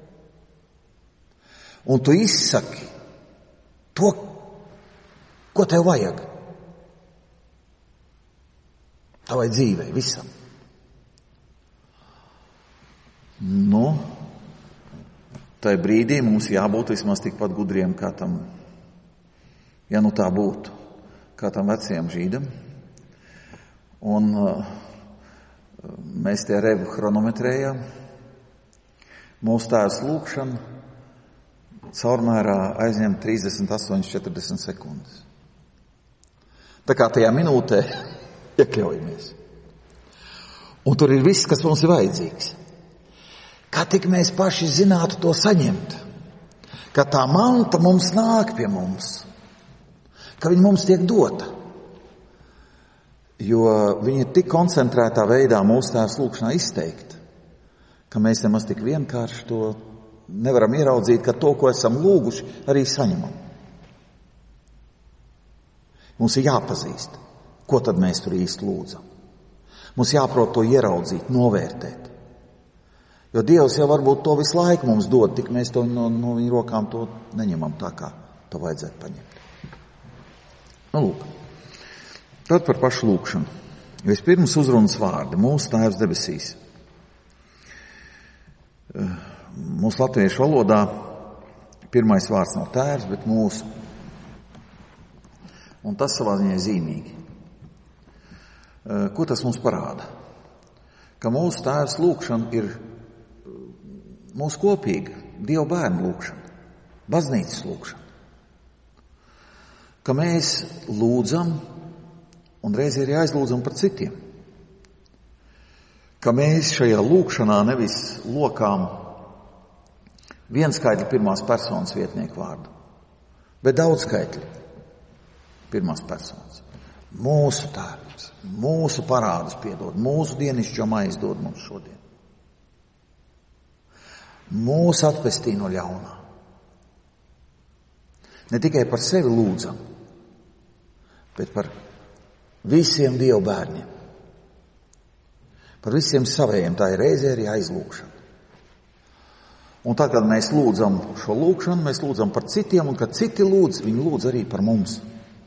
un tu izsaki to, ko tev vajag. Tavai dzīvei, visam. Nu, tai brīdī mums jābūt vismaz tikpat gudriem, kā tam, ja nu tā būtu, kā tam vecajam žīdam. Un uh, mēs tie revu chronometrējām. Mūsu tēvs lūkšana caurmērā aizņem trīsdesmit astoņas četrdesmit sekundes. Tā kā tajā minūtē iekļaujamies. Un tur ir viss, kas mums ir vajadzīgs. Kā tik mēs paši zinātu to saņemt, ka tā manta mums nāk pie mums, ka viņa mums tiek dota. Jo viņa ir tik koncentrētā veidā mūsu tēvs lūkšanā izteikta, ka mēs nemaz tik vienkārši to nevaram ieraudzīt, ka to, ko esam lūguši, arī saņemam. Mums ir jāpazīst, ko tad mēs tur īsti lūdzam. Mums jāprot to ieraudzīt, novērtēt. Jo Dievs jau varbūt to visu laiku mums dod, tik mēs to no, no viņa rokām to neņemam tā, kā to vajadzētu paņemt. Nu, lūk. Tad par pašu lūkšanu. Vispirms uzrunas vārdi. Mūsu Tēvs debesīs. Mūsu latviešu valodā pirmais vārds nav tēvs, bet mūsu. Un tas savā ziņā zīmīgi. Ko tas mums parāda? Ka mūsu Tēvs lūkšana ir mūsu kopīga Dieva bērnu lūkšana, baznīcas lūkšana. Ka mēs lūdzam, un reiz arī aizlūdzam par citiem. Ka mēs šajā lūkšanā nevis lokām vienskaitļu pirmās personas vietnieku vārdu, bet daudzskaitļu pirmās personas. Mūsu Tēvs, mūsu parādus piedod, mūsu dienišķo maizi dod mums šodien. Mūsu atpestī no ļaunā. Ne tikai par sevi lūdzam, bet par visiem Dieva bērniem. Par visiem savējiem. Tā ir reizē arī aizlūkšana. Un tad, kad mēs lūdzam šo lūkšanu, mēs lūdzam par citiem, un kad citi lūdz, viņi lūdz arī par mums.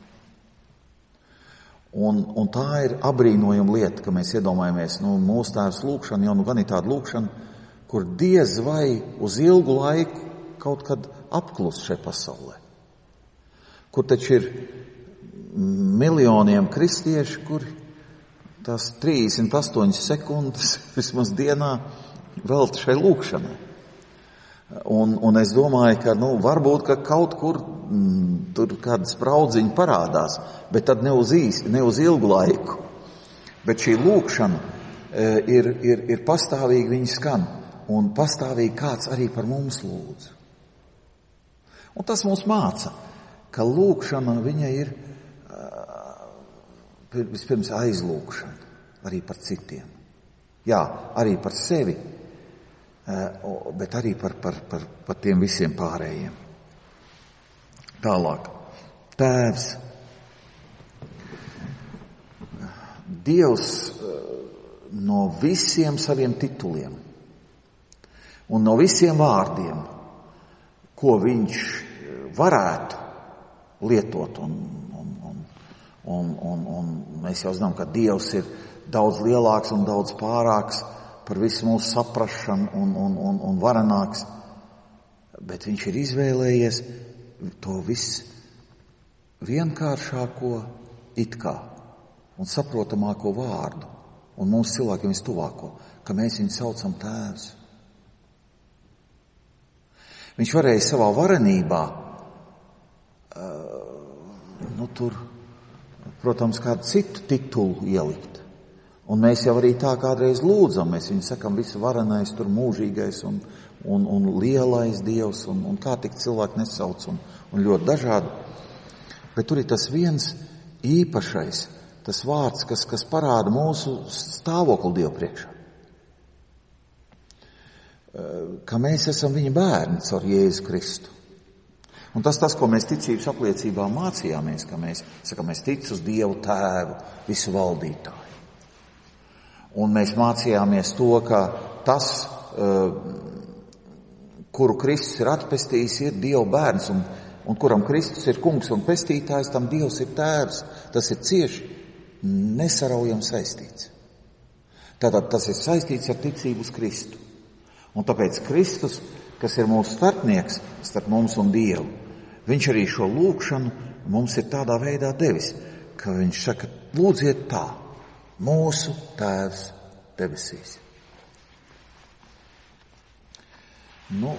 Un, un tā ir abrīnojuma lieta, ka mēs iedomājamies, nu, mūsu Tēvs lūkšana, jau nu gan ir tāda lūkšana, kur diez vai uz ilgu laiku kaut kad apklus šai pasaulē. Kur taču ir miljoniem kristiešu, kuri tās trīsdesmit astoņas sekundes vismaz dienā velta šai lūkšanai. Un, un es domāju, ka nu, varbūt, ka kaut kur m, tur kāda spraudziņa parādās, bet tad ne uz īsti, ne uz ilgu laiku. Bet šī lūkšana e, ir, ir, ir pastāvīgi, viņa skan, un pastāvīgi kāds arī par mums lūdz. Un tas mums māca, ka lūkšana viņa ir vispirms aizlūkšana, arī par citiem. Jā, arī par sevi, bet arī par, par, par, par tiem visiem pārējiem. Tālāk. Tēvs. Dievs no visiem saviem tituliem un no visiem vārdiem, ko viņš varētu lietot un Un, un, un mēs jau zinām, ka Dievs ir daudz lielāks un daudz pārāks par visu mūsu saprašanu un, un, un, un varenāks. Bet viņš ir izvēlējies to viss vienkāršāko it kā un saprotamāko vārdu un mūsu cilvēkiem vistuvāko, ka mēs viņu saucam Tēvs. Viņš varēja savā varenībā uh, nu tur protams, kādu citu titulu ielikt. Un mēs jau arī tā kādreiz lūdzam, mēs viņu sakam visu varenais, tur mūžīgais un, un, un lielais Dievs, un, un kā tik cilvēki nesauc, un, un ļoti dažādi. Bet tur ir tas viens īpašais, tas vārds, kas, kas parāda mūsu stāvokli Dievu priekšā. Ka mēs esam viņa bērni caur Jēzu Kristu. Un tas, tas, ko mēs ticības apliecībā mācījāmies, ka mēs, saka, mēs tic uz Dievu Tēvu, visu valdītāju. Un mēs mācījāmies to, ka tas, kuru Kristus ir atpestījis, ir Dieva bērns, un, un kuram Kristus ir kungs un pestītājs, tam Dievs ir tēvs. Tas ir cieši nesaraujami saistīts. Tātad tas ir saistīts ar ticību uz Kristu. Un tāpēc Kristus, kas ir mūsu starpnieks starp mums un Dievu, viņš arī šo lūgšanu mums ir tādā veidā devis, ka viņš saka, lūdziet tā, mūsu Tēvs debesīs. Nu,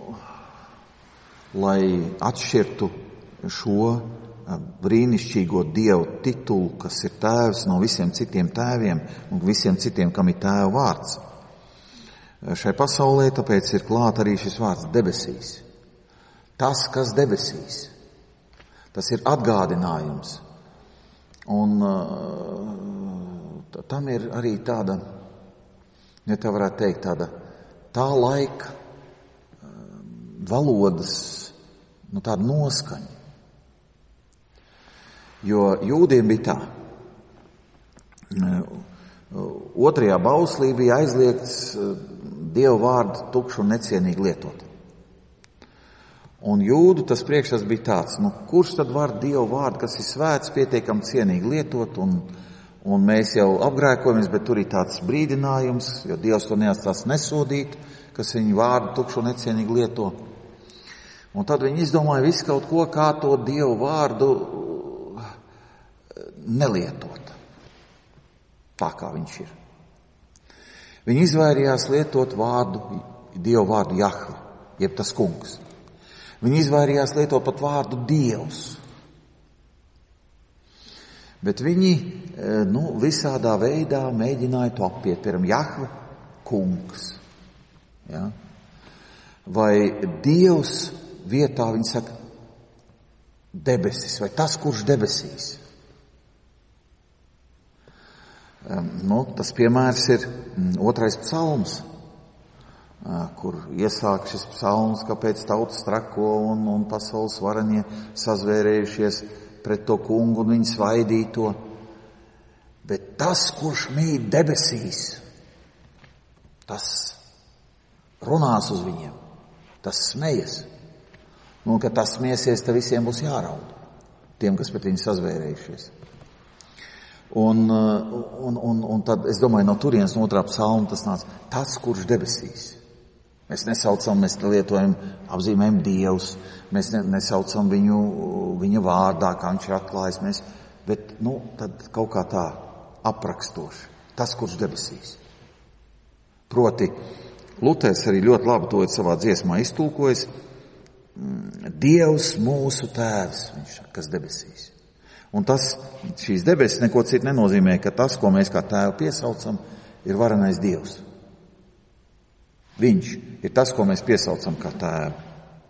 lai atšķirtu šo brīnišķīgo Dievu titulu, kas ir tēvs no visiem citiem tēviem un visiem citiem, kam ir tēva vārds. Šai pasaulē tāpēc ir klāt arī šis vārds debesīs. Tas, kas debesīs, tas ir atgādinājums. Un uh, tam ir arī tāda, ja tā varētu teikt, tāda tā laika uh, valodas, nu tāda noskaņa. Jo jūdiem bija tā. Otrajā bauslī bija aizliegts Dieva vārdu tukšu un necienīgi lietot. Un jūdu tas priekšstats bija tāds, nu kurš tad var Dieva vārdu, kas ir svēts, pietiekami cienīgi lietot, un, un mēs jau apgrēkojamies, bet tur ir tāds brīdinājums, jo Dievs to neatstās nesodīt, kas viņu vārdu tukšu un necienīgi lieto. Un tad viņi izdomāja visu kaut ko, kā to Dieva vārdu nelietot, tā kā viņš ir. Viņi izvairījās lietot vārdu, Dievu vārdu Jahve, jeb tas kungs. Viņi izvairījās lietot pat vārdu Dievs. Bet viņi, nu, visādā veidā mēģināja to apiet, piemēram, Jahve, kungs. Ja? Vai Dievs vietā viņi saka debesis, vai tas, kurš debesīs. Nu, tas piemērs ir otrais psalms, kur iesāk šis psalms, kāpēc tautas trako un, un pasaules varanie sazvērējušies pret to kungu un viņu svaidīto. Bet tas, kurš mīt debesīs, tas runās uz viņiem, tas smejas. Nu, kad tas smiesies, tad visiem būs jāraud, tiem, kas pret viņu sazvērējušies. Un, un, un, un tad, es domāju, no turienes, no otrā psalma tas nāca, tas, kurš debesīs. Mēs nesaucam, mēs lietojam, apzīmējam Dievs, mēs ne, nesaucam viņu, viņa vārdā, kā viņš ir atklājis, mēs, bet, nu, tad kaut kā tā aprakstoši. Tas, kurš debesīs. Proti, Luters arī ļoti labi to savā dziesmā iztulkojas, Dievs mūsu tēvs, viņš saka, kas debesīs. Un tas, šīs debesis neko citu nenozīmē, ka tas, ko mēs kā tēvu piesaucam, ir varenais Dievs. Viņš ir tas, ko mēs piesaucam kā tēvu.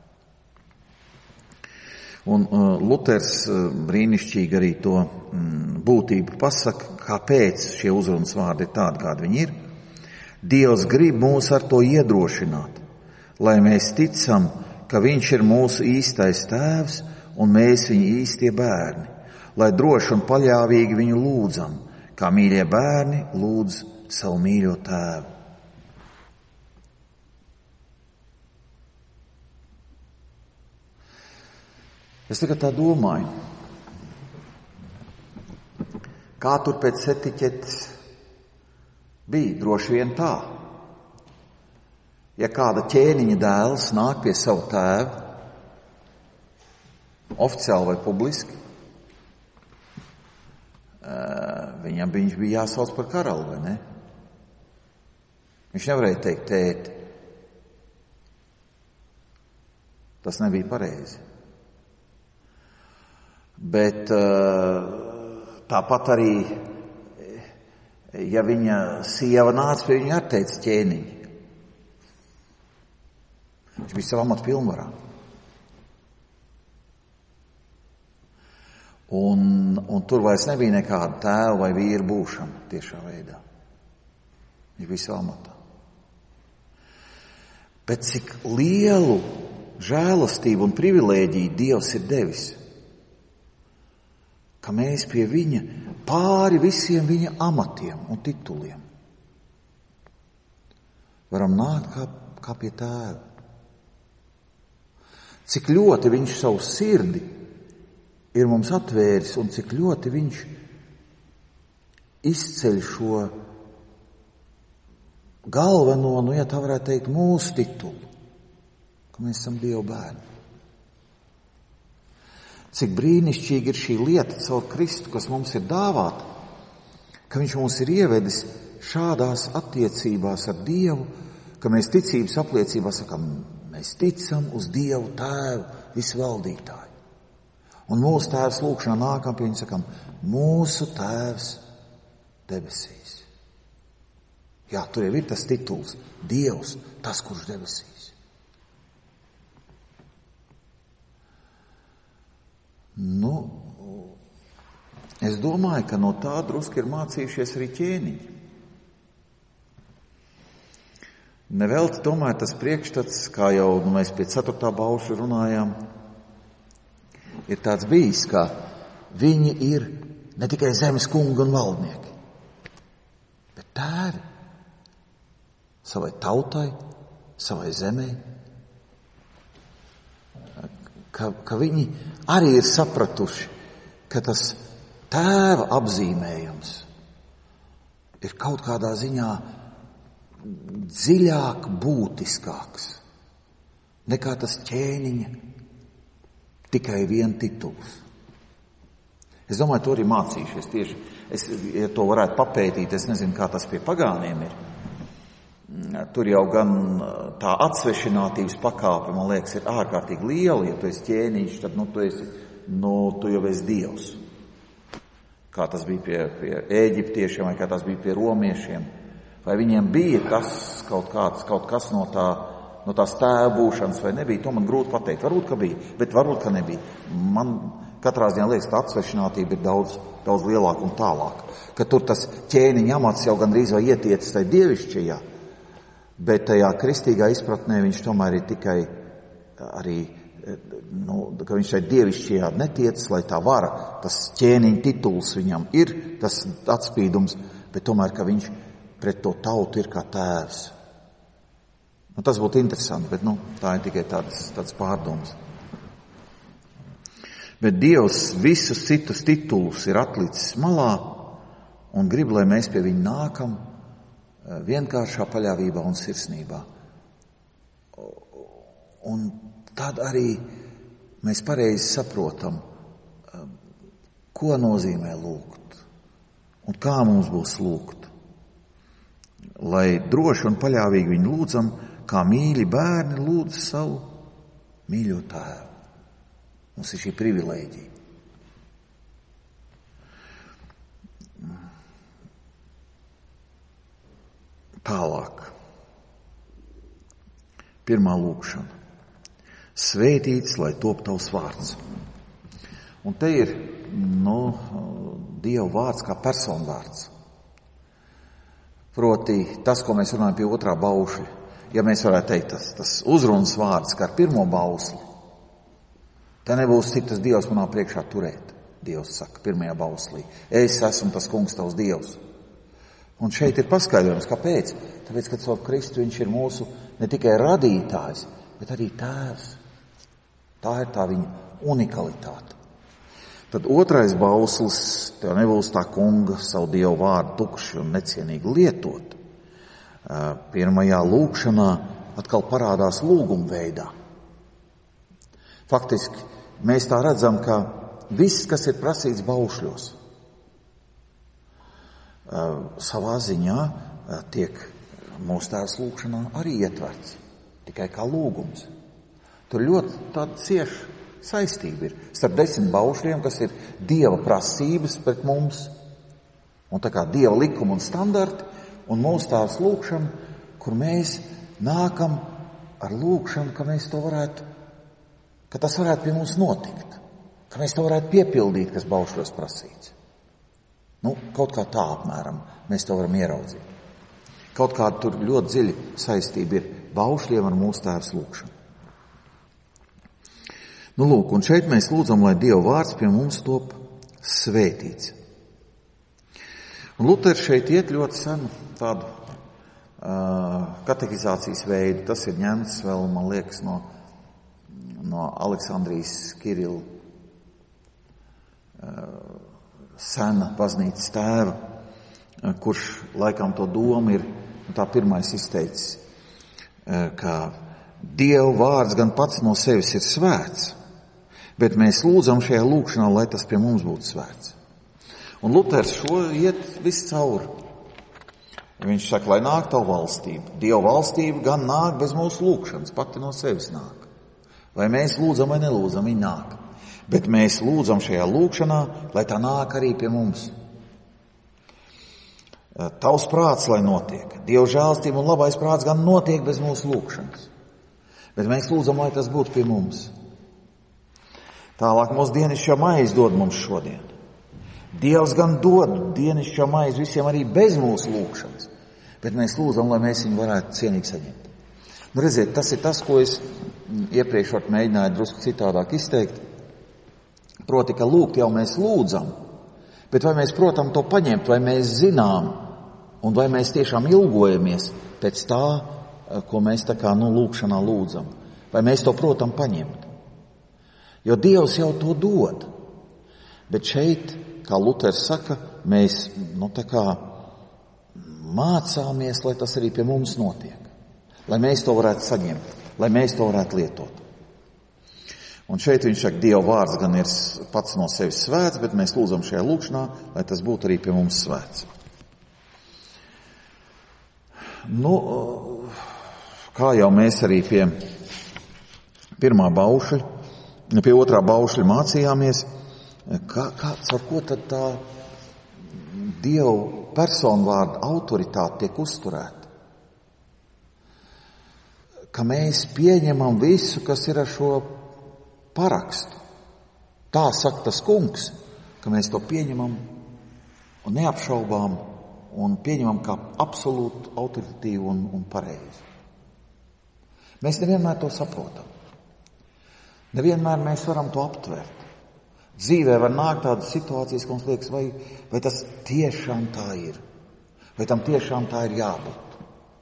Un uh, Luters uh, brīnišķīgi arī to mm, būtību pasaka, kāpēc šie uzrunas vārdi ir tādi, kādi viņi ir. Dievs grib mūs ar to iedrošināt, lai mēs ticam, ka viņš ir mūsu īstais tēvs un mēs viņa īstie bērni. Lai droši un paļāvīgi viņu lūdzam, kā mīļie bērni lūdz savu mīļo tēvu. Es tagad tā domāju, kā tur pēc etiķetes bija, droši vien tā. Ja kāda ķēniņa dēls nāk pie savu tēvu, oficiāli vai publiski, viņam viņš bija jāsauc par karali, vai ne? Viņš nevarēja teikt tēti. Tas nebija pareizi. Bet tāpat arī, ja viņa sieva nāca pie viņa, atteica ķēniņi. Viņš bija savā amata pilnvarā. Un, un tur vairs nebija nekāda tēva vai vīra būšana tiešā veidā. Viņš bija savā amatā. Bet cik lielu žēlastību un privilēģiju Dievs ir devis, ka mēs pie viņa pāri visiem viņa amatiem un tituliem varam nākt kā, kā pie tēva. Cik ļoti viņš savu sirdi ir mums atvēris un cik ļoti viņš izceļ šo galveno, nu, ja tā varētu teikt, mūsu titulu, ka mēs esam Dieva bērni. Cik brīnišķīgi ir šī lieta caur Kristu, kas mums ir dāvāta, ka viņš mums ir ievedis šādās attiecībās ar Dievu, ka mēs ticības apliecībā sakam, mēs ticam uz Dievu Tēvu, visvaldītāju. Un mūsu Tēvs lūkšanā nākam pie viņa sakam, mūsu Tēvs debesīs. Jā, tur jau ir tas tituls, Dievs, tas, kurš debesīs. Nu, es domāju, ka no tā drusku ir mācījušies arī ķēniņi. Nevelti tomēr tas priekšstats, kā jau nu, mēs pie ceturtā baušļa runājām, ir tāds bijis, ka viņi ir ne tikai zemes kungi un valdnieki, bet tēvi savai tautai, savai zemē, ka, ka viņi arī ir sapratuši, ka tas tēva apzīmējums ir kaut kādā ziņā dziļāk būtiskāks nekā tas ķēniņa tikai vien tituls. Es domāju, to arī mācījušies tieši. Es, ja to varētu papētīt, es nezinu, kā tas pie pagāniem ir. Tur jau gan tā atsvešinātības pakāpe, man liekas, ir ārkārtīgi liela. Ja tu esi ķēniņš, tad nu, tu, esi, nu, tu jau esi Dievs. Kā tas bija pie, pie ēģiptiešiem vai kā tas bija pie romiešiem. Vai viņiem bija tas kaut kāds, kaut kas no, tā, no tās tēva būšanas vai nebija, to man grūti pateikt. Varbūt, ka bija, bet varbūt, ka nebija. Man katrā ziņā liekas, tā atsvešinātība ir daudz, daudz lielāka un tālāka. Ka tur tas ķēniņa amats jau gandrīz vai ietiecis tai dievišķajā, bet tajā kristīgā izpratnē viņš tomēr ir tikai arī, nu, ka viņš tai dievišķajā netiecis, lai tā vara, tas ķēniņa tituls viņam ir, tas atspīdums, bet tomēr, ka viņš pret to tautu ir kā tēvs. Nu, tas būtu interesanti, bet nu, tā ir tikai tāds, tāds pārdoms. Bet Dievs visus citus titulus ir atlicis malā un grib, lai mēs pie viņa nākam vienkāršā paļāvībā un sirsnībā. Un tad arī mēs pareizi saprotam, ko nozīmē lūgt un kā mums būs lūgt. Lai droši un paļāvīgi viņu lūdzam, kā mīļi bērni lūdz savu mīļo tēvu. Mums ir šī privilēģija. Tālāk. Pirmā lūkšana. Svētīts, lai top tavs vārds. Un te ir, nu, Dieva vārds kā personvārds. Proti, tas, ko mēs runājam pie otrā baušļa, ja mēs varētu teikt, tas, tas uzrunas vārds, kā ar pirmo bausli, tā nebūs tik tas Dievs manā priekšā turēt. Dievs saka pirmajā bauslī, es esmu tas kungs tavs Dievs. Un šeit ir paskaidrojums, kāpēc? Tāpēc, ka caur Kristu viņš ir mūsu ne tikai radītājs, bet arī tēvs. Tā ir tā viņa unikalitāte. Tad otrais bauslis, tev nebūs tā kunga savu Dievu vārdu tukši un necienīgi lietot. Pirmajā lūkšanā atkal parādās lūguma veidā. Faktiski mēs tā redzam, ka viss, kas ir prasīts baušļos, savā ziņā tiek mūsu Tēvs lūkšanā arī ietverts, tikai kā lūgums. Tur ļoti tāda cieša saistība ir starp desmit baušļiem, kas ir Dieva prasības pret mums, un tā kā Dieva likuma un standarti, un mūsu Tēvs lūkšana, kur mēs nākam ar lūkšanu, ka mēs to varētu, ka tas varētu pie mums notikt, ka mēs to varētu piepildīt, kas baušļos prasīts. Nu, kaut kā tā apmēram mēs to varam ieraudzīt. Kaut kāda tur ļoti dziļa saistība ir baušļiem ar mūsu Tēvs lūkšanu. Nu, lūk, un šeit mēs lūdzam, lai Dieva vārds pie mums top svētīts. Un Luters šeit iet ļoti senu tādu katehizācijas veidu. Tas ir ņemts vēl, man liekas, no, no Aleksandrijas Kirila sena baznīcas tēva, kurš laikam to domu ir tā pirmais izteicis, ka Dieva vārds gan pats no sevis ir svēts, bet mēs lūdzam šajā lūkšanā, lai tas pie mums būtu svēts. Un Luters šo iet viss cauri. Viņš saka, lai nāk tavu valstību. Dieva valstība gan nāk bez mūsu lūkšanas, pati no sevis nāk. Vai mēs lūdzam vai nelūdzam, viņa nāk. Bet mēs lūdzam šajā lūkšanā, lai tā nāk arī pie mums. Tavs prāts, lai notiek. Dieva žēlstība un labais prāts gan notiek bez mūsu lūkšanas. Bet mēs lūdzam, lai tas būtu pie mums. Tālāk mūsu dienišķā maize dod mums šodien. Dievs gan dod dienišķā maizi visiem arī bez mūsu lūkšanas, bet mēs lūdzam, lai mēs viņu varētu cienīgi saņemt. Nu, redziet, tas ir tas, ko es iepriekš varu mēģināju drusku citādāk izteikt. Proti, ka lūgt jau mēs lūdzam, bet vai mēs, protam, to paņemt, vai mēs zinām, un vai mēs tiešām ilgojamies pēc tā, ko mēs tā kā, nu, lūkšanā lūdzam. Vai mēs to, protam, paņemt. Jo Dievs jau to dod. Bet šeit, kā Luters saka, mēs, nu, tā kā mācāmies, lai tas arī pie mums notiek. Lai mēs to varētu saņemt, lai mēs to varētu lietot. Un šeit viņš saka, Dieva vārds gan ir pats no sevis svēts, bet mēs lūdzam šajā lūkšanā, lai tas būtu arī pie mums svēts. Nu, kā jau mēs arī pie pirmā baušļa, pie otrā baušļa mācījāmies, Kā, kāds, ar ko tad tā Dieva personu vārda autoritāte tiek uzturēta? Ka mēs pieņemam visu, kas ir ar šo parakstu. Tā saka tas kungs, ka mēs to pieņemam un neapšaubām un pieņemam kā absolūtu autoritīvu un, un pareizi. Mēs nevienmēr to saprotam. Nevienmēr mēs varam to aptvert. Dzīvē var nākt tādas situācijas, ka mums liekas, vai, vai tas tiešām tā ir, vai tam tiešām tā ir jābūt.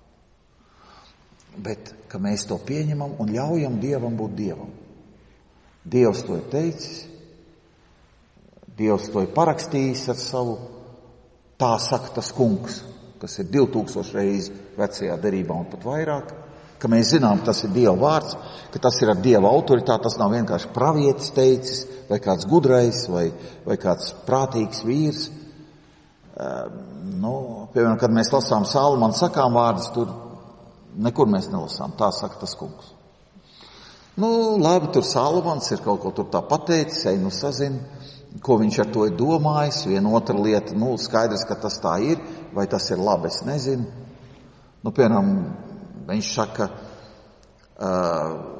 Bet, ka mēs to pieņemam un ļaujam Dievam būt Dievam. Dievs to ir teicis, Dievs to ir parakstījis ar savu, tā saka tas kungs, kas ir divtūkstoši reizi vecajā derībā un pat vairāk, ka mēs zinām, tas ir Dieva vārds, ka tas ir ar Dieva autoritāti, tas nav vienkārši pravietis teicis, vai kāds gudrais, vai, vai kāds prātīgs vīrs. Uh, nu, piemēram, kad mēs lasām Salmanu sakām vārdus, tur nekur mēs nelasām, tā saka tas kungs. Nu, labi, tur Salmans ir kaut ko tur tā pateicis, ej nu sazin, ko viņš ar to ir domājis, viena otra lieta, nu, skaidrs, ka tas tā ir, vai tas ir labi, es nezinu. Nu, piemēram, viņš saka, uh,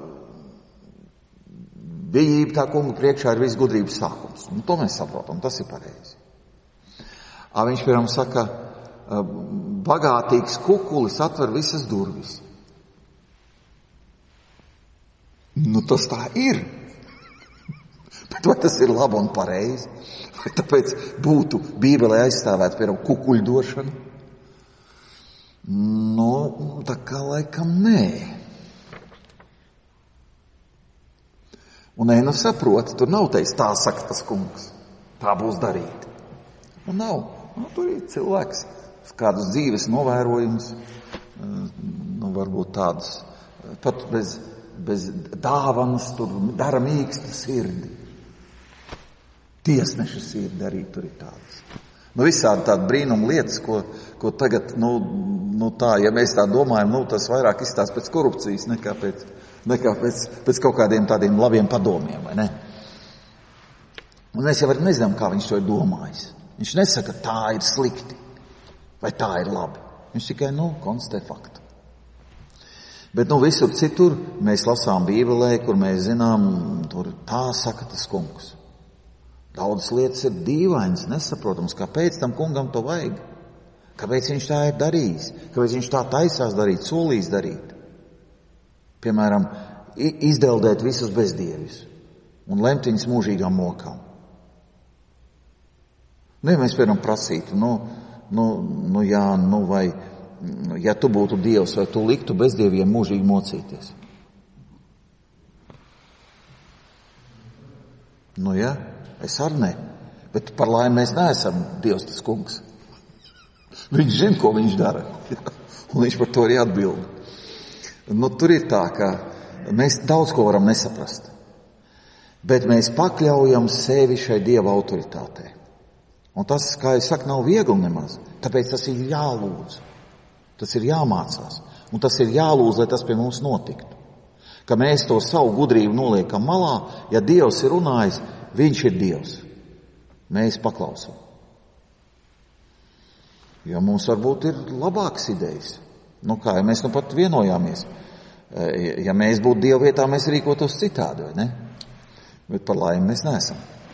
bijība tā kunga priekšā ir viss gudrības sākums. Un to mēs saprotam, tas ir pareizi. A, viņš, piemēram, saka, uh, bagātīgs kukulis atver visas durvis. Nu, tas tā ir. Bet vai tas ir labi un pareizi? Vai tāpēc būtu Bībelē aizstāvēt, piemēram, kukuļu došanu? Nu, tā kā laikam nē. Un nē, nu saproti, tur nav teicis, tā saka tas kungs, tā būs darīt. Nu nav, nu, tur ir cilvēks, kādus dzīves novērojumus, nu varbūt tādus, pat bez, bez dāvanas, tur dara mīkstu sirdi. Tiesneša sirdi arī tur ir tādas. Nu, visādi tādi brīnum lietas, ko, ko tagad, nu, nu tā, ja mēs tā domājam, nu, tas vairāk izstāst pēc korupcijas nekā pēc, nekā pēc, pēc kaut kādiem tādiem labiem padomiem, vai ne? Un mēs jau arī nezinām, kā viņš to ir domājis. Viņš nesaka, tā ir slikti, vai tā ir labi. Viņš tikai, nu, konstatē faktu. Bet, nu, visur citur mēs lasām Bībelē, kur mēs zinām, tur tā saka tas kungs. Daudzas lietas ir dīvainas, nesaprotams, kāpēc tam kungam to vajag. Kāpēc viņš tā ir darījis? Kāpēc viņš tā taisās darīt, solīs darīt? Piemēram, izdeldēt visus bezdievis un lemt viņus mūžīgām mokām. Nu, ja mēs, piemēram, prasītu, nu, nu, nu jā, nu vai, ja tu būtu Dievs, vai tu liktu bezdieviem mūžīgi mocīties? Nu, jā, es arī ne. Bet par laimi mēs neesam Dievs tas kungs. Viņš zina, ko viņš dara. Un viņš par to arī atbild. Nu, tur ir tā, ka mēs daudz ko varam nesaprast. Bet mēs pakļaujam sevi šai Dieva autoritātei. Un tas, kā es saku, nav viegli nemaz. Tāpēc tas ir jālūdz. Tas ir jāmācās. Un tas ir jālūdz, lai tas pie mums notiktu. Ka mēs to savu gudrību noliekam malā. Ja Dievs ir runājis, viņš ir Dievs. Mēs paklausām. Jo mums varbūt ir labākas idejas. Nu kā, ja mēs nu pat vienojāmies. Ja mēs būtu Dieva vietā, mēs rīkotos citādi, vai ne? Bet par laimi mēs neesam.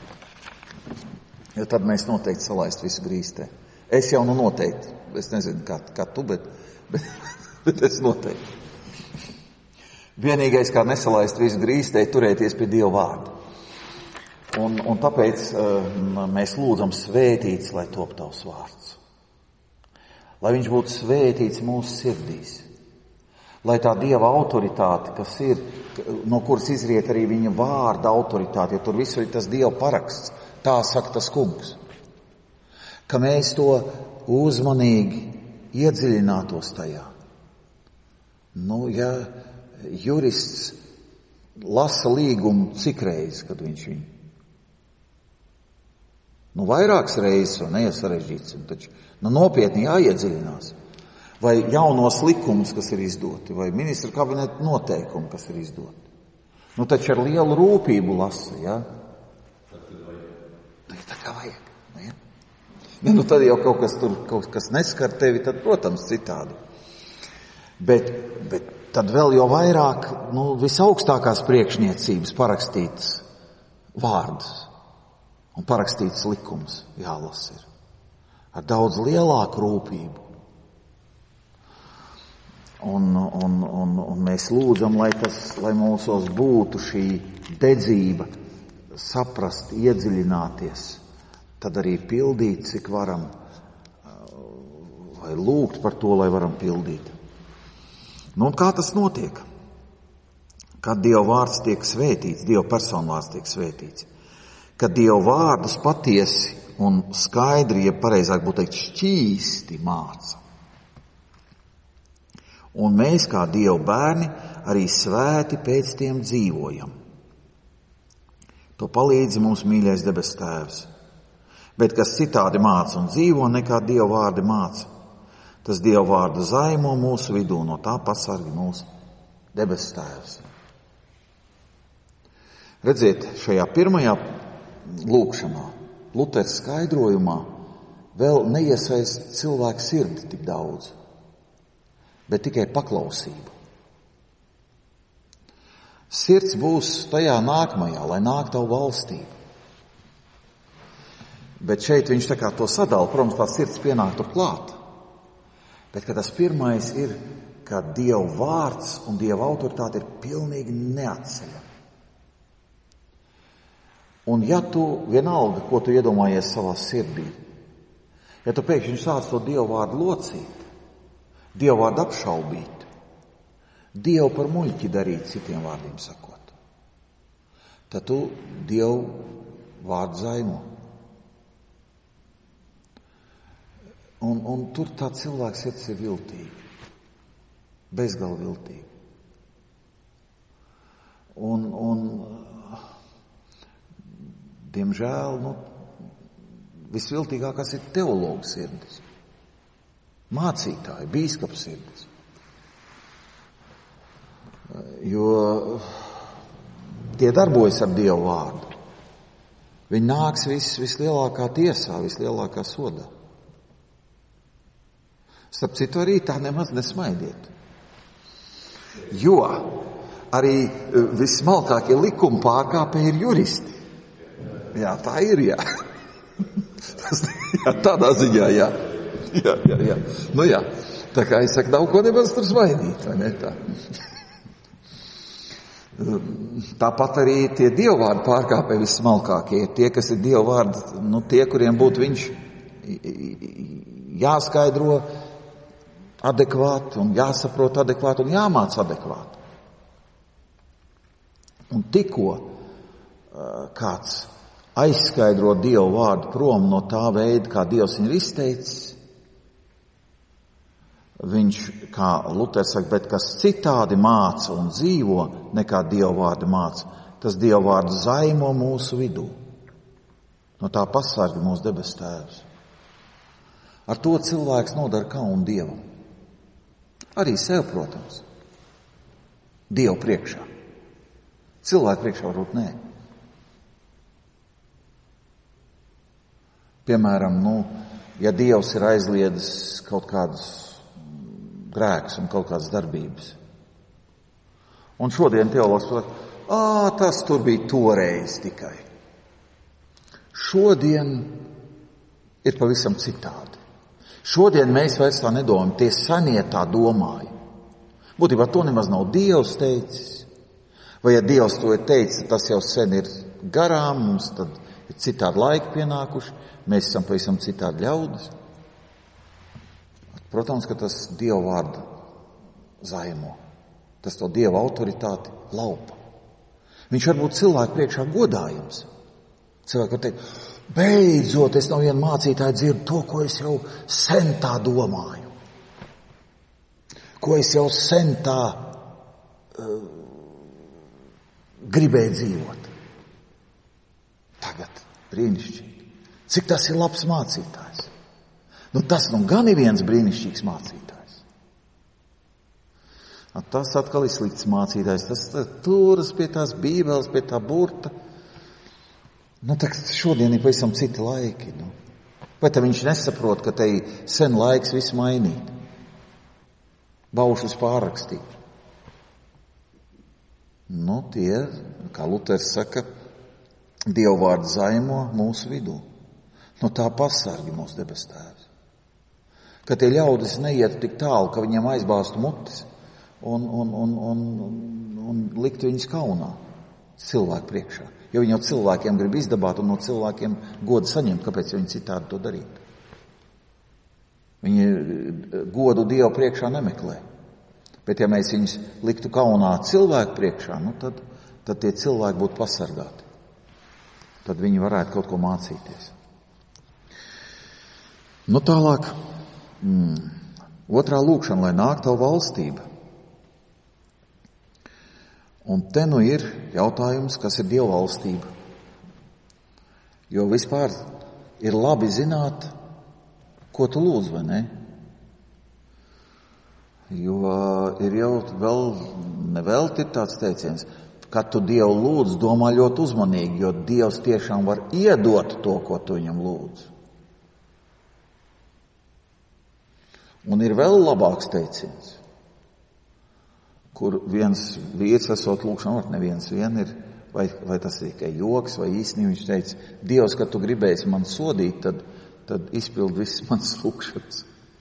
Jo tad mēs noteikti salaist visu grīstē. Es jau nu noteikti, es nezinu, kā, kā tu, bet, bet, bet es noteikti. Vienīgais, kā nesalaist visu grīstē, turēties pie Dieva vārda. Un, un tāpēc uh, mēs lūdzam svētīts, lai top tavs vārds. Lai viņš būtu svētīts mūsu sirdīs. Lai tā Dieva autoritāte, kas ir, no kuras izriet arī viņa vārda autoritāte, jo tur visur ir tas Dieva paraksts, tā saka tas kungs. Ka mēs to uzmanīgi iedziļinātos tajā. Nu, ja jurists lasa līgumu cik reizes, kad viņš viņu? Nu, vairākas reizes, un neiesarežģīts, taču nu, nopietni jāiedziļinās. Vai jaunos likumus, kas ir izdoti, vai ministra kabineta noteikumi, kas ir izdoti. Nu, taču ar lielu rūpību lasa, jā? Tā kā vajag, jā? Ne, nu, tad jau kaut kas tur, kaut kas neskar tevi, tad, protams, citādi. Bet, bet tad vēl jau vairāk, nu, visaugstākās priekšniecības parakstīts vārds un parakstīts likums jālasa ir. Ar daudz lielāku rūpību. Un, un, un, un mēs lūdzam, lai, tas, lai mūsos būtu šī dedzība, saprast, iedziļināties, tad arī pildīt, cik varam, vai lūgt par to, lai varam pildīt. Nu, un kā tas notiek? Kad Dieva vārds tiek svētīts, Dieva personvārds tiek svētīts, kad Dieva vārdus patiesi un skaidri, ja pareizāk būtu teikt, šķīsti māca. Un mēs, kā Dieva bērni, arī svēti pēc tiem dzīvojam. To palīdz mums mīļais debes Tēvs. Bet kas citādi māca un dzīvo, nekā Dieva vārdi māca, tas Dieva vārdu zaimo mūsu vidū, no tā pasargi mūsu debes Tēvs. Redziet, šajā pirmajā lūkšanā, Luters skaidrojumā, vēl neiesaist cilvēku sirdi tik daudz, bet tikai paklausību. Sirds būs tajā nākamajā, lai nāk tavu valstību. Bet šeit viņš tā kā to sadala, protams, tā sirds pienāk tur klāt. Bet ka tas pirmais ir, ka Dieva vārds un Dieva autoritāte ir pilnīgi neatceļama. Un ja tu vienalga, ko tu iedomājies savā sirdī, ja tu pēkšņi sāc to Dieva vārdu locīt, Dievu vārdu apšaubīt, Dievu par muļķi darīt, citiem vārdiem sakot, tad tu Dievu vārdu zaimo. Un, un tur tā cilvēks sirds ir viltīga, bezgalīgi viltīga. Un, un diemžēl, nu, visviltīgākās ir teologu sirdis. Mācītāji, bīskapu sirdis. Jo tie darbojas ar Dievu vārdu. Viņi nāks vis, vislielākā tiesā, vislielākā sodā. Starp citu arī tā nemaz nesmaidiet. Jo arī vismalkākie likuma pārkāpēji ir juristi. Jā, tā ir, jā. Tas, jā tādā ziņā, jā. Jā, jā, jā. Nu jā, tā kā es saku, nav ko nemaz tur smaidīt, vai ne tā? Tāpat arī tie dievvvārdu pārkāpēji vissmalkākie ir tie, kas ir dievvvārdi, nu tie, kuriem būtu viņš jāskaidro adekvāti un jāsaprot adekvāti un jāmāc adekvāti. Un tikko uh, kāds aizskaidro Dievu vārdu prom no tā veida, kā Dievs viņu ir izteicis, viņš, kā Luters saka, bet kas citādi māca un dzīvo, nekā Dievu vārdu māca, tas Dievu vārdu zaimo mūsu vidū. No tā pasargi mūsu debes Tēvs. Ar to cilvēks nodara kaunu Dievam. Arī sev, protams. Dievu priekšā. Cilvēku priekšā varbūt nē. Piemēram, nu, ja Dievs ir aizliedzis kaut kādus grēkus un kaut kādas darbības. Un šodien teologs pasaka, ā, tas tur bija toreiz tikai. Šodien ir pavisam citādi. Šodien mēs vairs tā nedomājam, tie senie tā domāja. Būtībā to nemaz nav Dievs teicis. Vai ja Dievs to ir teicis, tas jau sen ir garām, mums tad ir citādi laiki pienākuši, mēs esam pavisam citādi ļaudis. Protams, ka tas Dieva vārdu zaimo. Tas to Dieva autoritāti laupa. Viņš var būt cilvēku priekšā godājams. Cilvēki var teikt, beidzot, es no viena mācītāja dzirdu to, ko es jau sen tā domāju. Ko es jau sen tā uh, gribēju dzīvot. Tagad brīnišķīgi. Cik tas ir labs mācītājs. Nu, tas nu gan ir viens brīnišķīgs mācītājs. Tas atkal ir slikts mācītājs. Tas, tas turas pie tās bībeles, pie tā burta. Nu, tā šodien ir pavisam citi laiki. Nu. Vai tā viņš nesaprot, ka te sen laiks visu mainīt? Baušus pārrakstīt. Nu, tie, kā Luters saka, Dievu vārdu zaimo mūsu vidū. No tā pasargi mūsu debes Tēvs. Ka tie ļaudis neietu tik tālu, ka viņiem aizbāstu mutis un, un, un, un, un, un liktu viņus kaunā cilvēku priekšā. Jo viņi jau cilvēkiem grib izdabāt un no cilvēkiem godu saņemt, kāpēc viņi citādi to darītu. Viņi godu Dievu priekšā nemeklē. Bet ja mēs viņus liktu kaunā cilvēku priekšā, nu tad, tad tie cilvēki būtu pasargāti. Tad viņi varētu kaut ko mācīties. Nu tālāk, mm, otrā lūkšana, lai nāk tavu valstība. Un te nu ir jautājums, kas ir Dieva valstība. Jo vispār ir labi zināt, ko tu lūdz, vai ne? Jo ir jau vēl, nevelti ir tāds teiciens, kad tu Dievu lūdz, domā ļoti uzmanīgi, jo Dievs tiešām var iedot to, ko tu viņam lūdz. Un ir vēl labāks teiciens, kur viens vīrs esot lūkšana, var neviens vien ir, vai, vai tas ir tikai joks, vai īstenībā viņš teica, Dievs, kad tu gribēsi man sodīt, tad, tad izpild visas manas lūkšanas.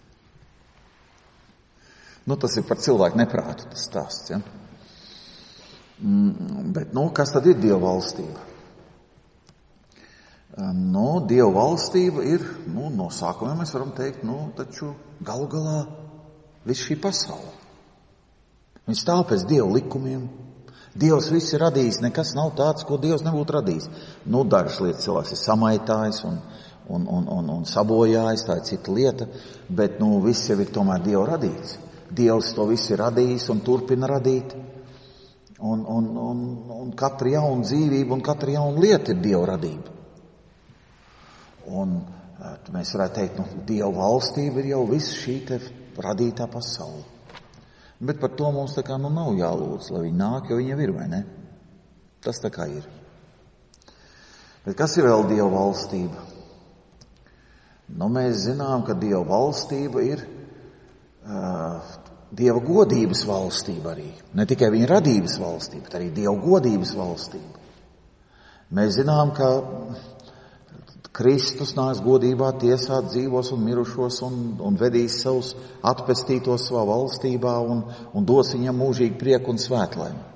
Nu, tas ir par cilvēku neprātu, tas stāsts, ja? Mm, bet, nu, kas tad ir Dieva valstība? Nu, Dieva valstība ir, nu, no sākumiem mēs varam teikt, nu, taču galu galā viss šī pasaule. Viņš stāv pēc Dieva likumiem. Dievs viss ir radījis, nekas nav tāds, ko Dievs nebūtu radījis. Nu, dažas lietas cilvēks ir samaitājis un, un, un, un, un sabojājis, tā ir cita lieta, bet, nu, viss jau ir tomēr Dieva radīts. Dievs to visu ir radījis un turpina radīt. Un, un, un, un katra jauna dzīvība un katra jauna lieta ir Dieva radība. Un mēs varētu teikt, nu, Dieva valstība ir jau viss šī te radītā pasaule. Bet par to mums tā kā nu nav jālūdz, lai viņi nāk, jo viņi jau ir, vai ne? Tas tā kā ir. Bet kas ir vēl Dieva valstība? Nu, mēs zinām, ka Dieva valstība ir uh, Dieva godības valstība arī. Ne tikai viņa radības valstība, bet arī Dieva godības valstība. Mēs zinām, ka Kristus nāks godībā tiesāt dzīvos un mirušos un, un vedīs savus atpestītos savā valstībā un, un dos viņam mūžīgi prieku un svētlaimi.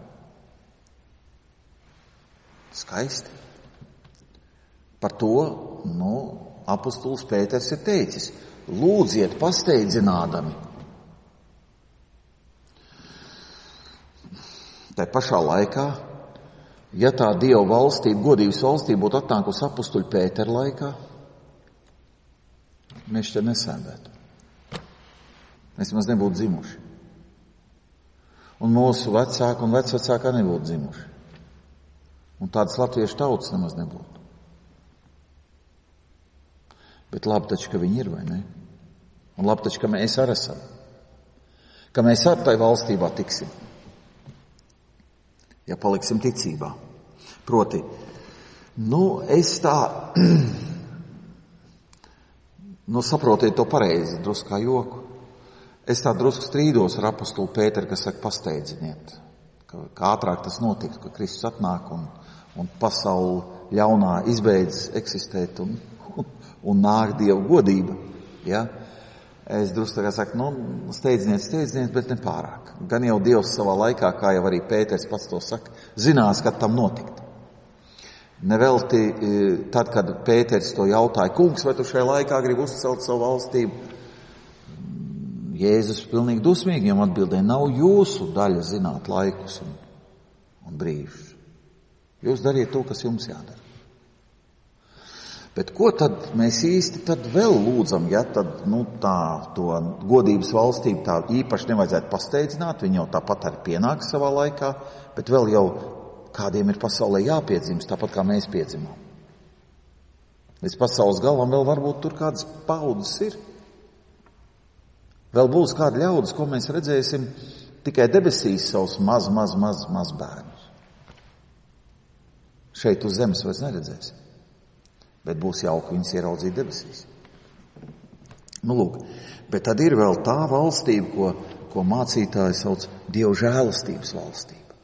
Skaisti. Par to, nu, apostols Pēters ir teicis, lūdziet pasteidzinādami, Tā pašā laikā, ja tā Dieva valstība, godības valstība būtu atnākusi apustuļu Pētera laikā, mēs te nesēdētu. Mēs maz nebūtu dzimuši. Un mūsu vecāki un vecvecākā nebūtu dzimuši. Un tādas latviešu tautas nemaz nebūtu. Bet labi taču, ka viņi ir, vai ne? Un labi taču, ka mēs arī esam. Ka mēs ar tai valstībā tiksim. Ja paliksim ticībā. Proti, nu, es tā, nu, saprotiet to pareizi, drusku kā joku. Es tā drusku strīdos ar apostulu Pēteru, kas saka, pasteidziniet, ka, ka ātrāk tas notiktu, ka Kristus atnāk un, un pasauli ļaunā izbeidz eksistēt un, un, un nāk Dieva godība. Ja? Es drusku tā kā saku, nu, steidziniet, steidziniet, bet ne pārāk. Gan jau Dievs savā laikā, kā jau arī Pēters pats to saka, zinās, kad tam notikt. Nevelti, tad, kad Pēters to jautāja, kungs, vai tu šajā laikā gribi uzcelt savu valstību? Jēzus pilnīgi dusmīgi viņam atbildēja, nav jūsu daļa zināt laikus un, un brīžus. Jūs dariet to, kas jums jādara. Bet ko tad mēs īsti tad vēl lūdzam, ja tad, nu, tā, to godības valstību tā īpaši nevajadzētu pasteidzināt, viņi jau tāpat arī pienāks savā laikā, bet vēl jau kādiem ir pasaulē jāpiedzimst, tāpat kā mēs piedzimām. Līdz pasaules galam vēl varbūt tur kādas paudzes ir. Vēl būs kādi ļaudis, ko mēs redzēsim tikai debesīs savus maz, maz, maz, maz bērnus. Šeit uz zemes vairs neredzēsim, bet būs jauki viņus ieraudzīt debesīs. Nu, lūk, bet tad ir vēl tā valstība, ko, ko mācītāji sauc Dieva žēlastības valstība.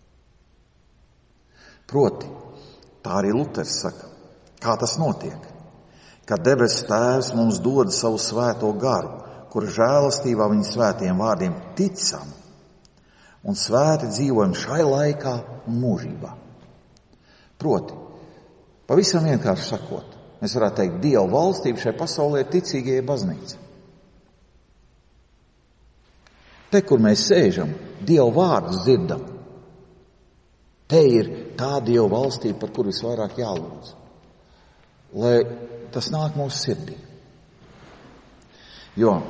Proti, tā arī Luters saka, kā tas notiek, kad debesu Tēvs mums dod savu svēto garu, kur žēlastībā viņa svētiem vārdiem ticam un svēti dzīvojam šai laikā un mūžībā. Proti, pavisam vienkārši sakot, mēs varētu teikt, Dieva valstība šai pasaulē ir ticīgie baznīca. Te, kur mēs sēžam, Dieva vārdus dzirdam, te ir tā Dieva valstība, par kuru visvairāk jālūdz, lai tas nāk mūsu sirdī. Jo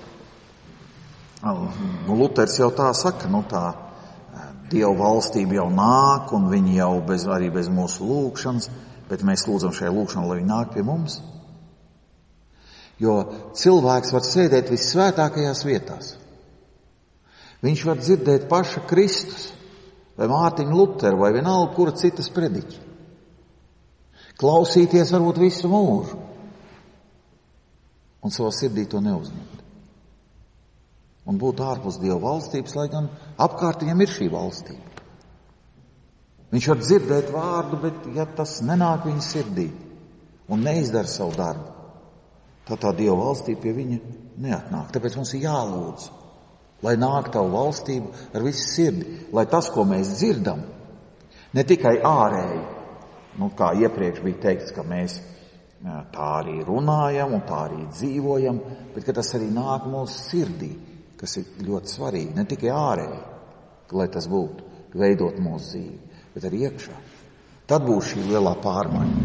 nu, Luters jau tā saka, nu tā Dieva valstība jau nāk un viņi jau bez, arī bez mūsu lūgšanas, bet mēs lūdzam šajā lūgšanā, lai viņi nāk pie mums. Jo cilvēks var sēdēt vissvētākajās vietās. Viņš var dzirdēt paša Kristus vai Mārtiņu Luteru vai vienalga kura citas prediķi. Klausīties varbūt visu mūžu. Un savā sirdī to neuzņemt. Un būt ārpus Dieva valstības, lai gan apkārt viņam ir šī valstība. Viņš var dzirdēt vārdu, bet ja tas nenāk viņa sirdī un neizdara savu darbu, tad tā Dieva valstība pie viņa neatnāk. Tāpēc mums ir jālūdz, lai nāk tavu valstību ar visu sirdi, lai tas, ko mēs dzirdam, ne tikai ārēji, nu kā iepriekš bija teikts, ka mēs tā arī runājam un tā arī dzīvojam, bet ka tas arī nāk mūsu sirdī, kas ir ļoti svarīgi, ne tikai ārēji, lai tas būtu, veidot mūsu dzīvi, bet arī iekšā. Tad būs šī lielā pārmaiņa.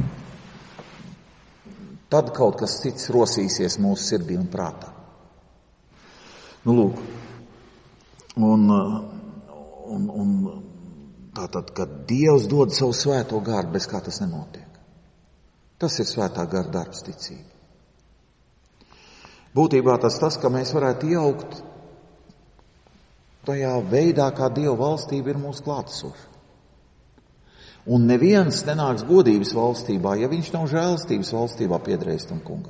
Tad kaut kas cits rosīsies mūsu sirdī un prātā. Nu, lūk, un, un, un tātad, kad Dievs dod savu svēto garu, bez kā tas nenotiek. Tas ir svētā gara darbs, ticība. Būtībā tas tas, ka mēs varētu iejaukt tajā veidā, kā Dieva valstība ir mūsu klātesoša. Un neviens nenāks godības valstībā, ja viņš nav žēlastības valstībā piederējis tam kungam.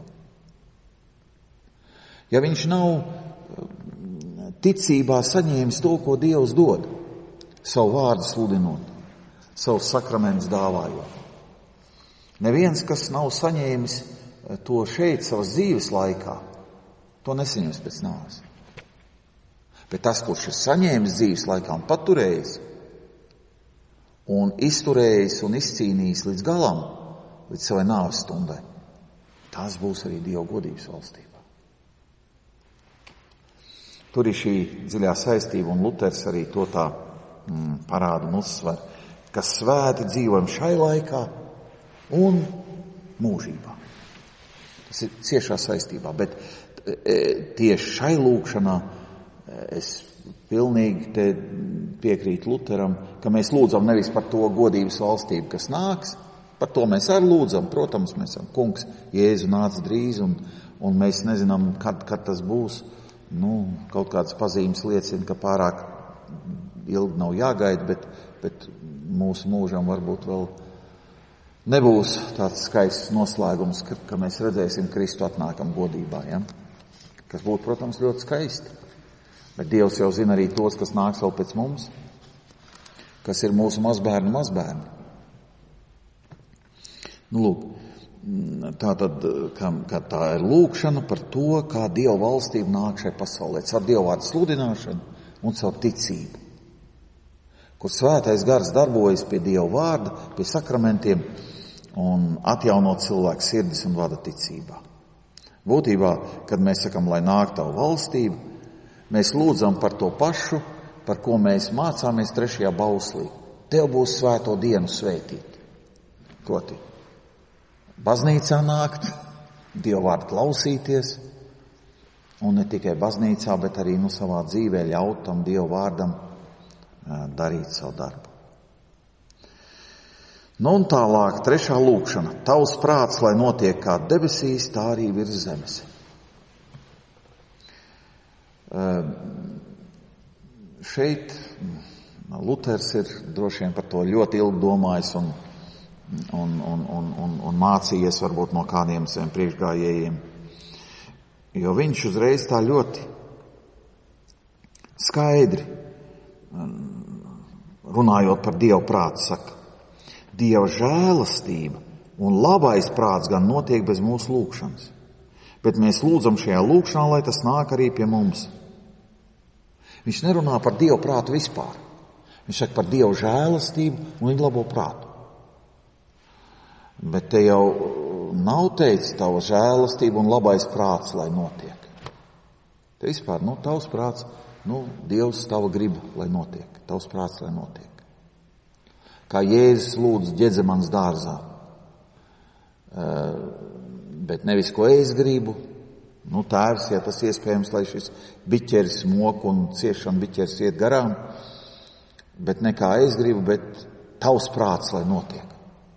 Ja viņš nav ticībā saņēmis to, ko Dievs dod, savu vārdu sludinot, savus sakramentus dāvājot. Neviens, kas nav saņēmis to šeit savas dzīves laikā, to nesaņems pēc nāves. Bet tas, kurš ir saņēmis dzīves laikā un paturējis, un izturējis un izcīnījis līdz galam, līdz savai nāves stundai, tas būs arī Dieva godības valstībā. Tur ir šī dziļā saistība, un Luters arī to tā mm, parāda un uzsver, ka svēti dzīvojam šai laikā un mūžībā. Tas ir ciešā saistībā, bet e, tieši šai lūkšanā es pilnīgi te piekrītu Luteram, ka mēs lūdzam nevis par to godības valstību, kas nāks, par to mēs arī lūdzam, protams, mēs esam kungs, Jēzu nāc drīz, un, un mēs nezinām, kad, kad tas būs. Nu, kaut kādas pazīmes liecina, ka pārāk ilgi nav jāgaida, bet, bet mūsu mūžam varbūt vēl nebūs tāds skaists noslēgums, ka, ka mēs redzēsim Kristu atnākam godībā, ja? Kas būtu, protams, ļoti skaisti. Bet Dievs jau zina arī tos, kas nāks vēl pēc mums, kas ir mūsu mazbērnu mazbērni. Nu, lūk, tā tad, kā, kā tā ir lūkšana par to, kā Dieva valstība nāk šai pasaulē, caur Dieva vārdu sludināšanu un caur ticību, kur svētais gars darbojas pie Dieva vārda, pie sakramentiem un atjauno cilvēku sirdis un vada ticībā. Būtībā, kad mēs sakam, lai nāk tavu valstību, mēs lūdzam par to pašu, par ko mēs mācāmies trešajā bauslī. Tev būs svēto dienu svētīt. Proti, baznīcā nākt, Dieva vārdu klausīties, un ne tikai baznīcā, bet arī nu, savā dzīvē ļaut tam Dieva vārdam darīt savu darbu. Nu un tālāk, trešā lūkšana. Tavs prāts, lai notiek kā debesīs, tā arī virs zemes. Šeit Luters ir droši vien par to ļoti ilgi domājis un, un, un, un, un, un mācījies varbūt no kādiem saviem priekšgājējiem. Jo viņš uzreiz tā ļoti skaidri, runājot par Dieva prātu, saka, Dieva žēlastība un labais prāts gan notiek bez mūsu lūkšanas, bet mēs lūdzam šajā lūkšanā, lai tas nāk arī pie mums. Viņš nerunā par Dieva prātu vispār. Viņš saka par Dieva žēlastību un viņa labo prātu. Bet te jau nav teicis tava žēlastība un labais prāts, lai notiek. Te vispār, nu, tavs prāts, nu, Dievs tava griba, lai notiek. Tavs prāts, lai notiek. Kā Jēzus lūdz Ģedzemanas dārzā. Bet nevis, ko es gribu. Nu, tēvs, ja tas iespējams, lai šis biķeris mok un ciešana biķeris iet garām. Bet ne kā es gribu, bet tavs prāts, lai notiek.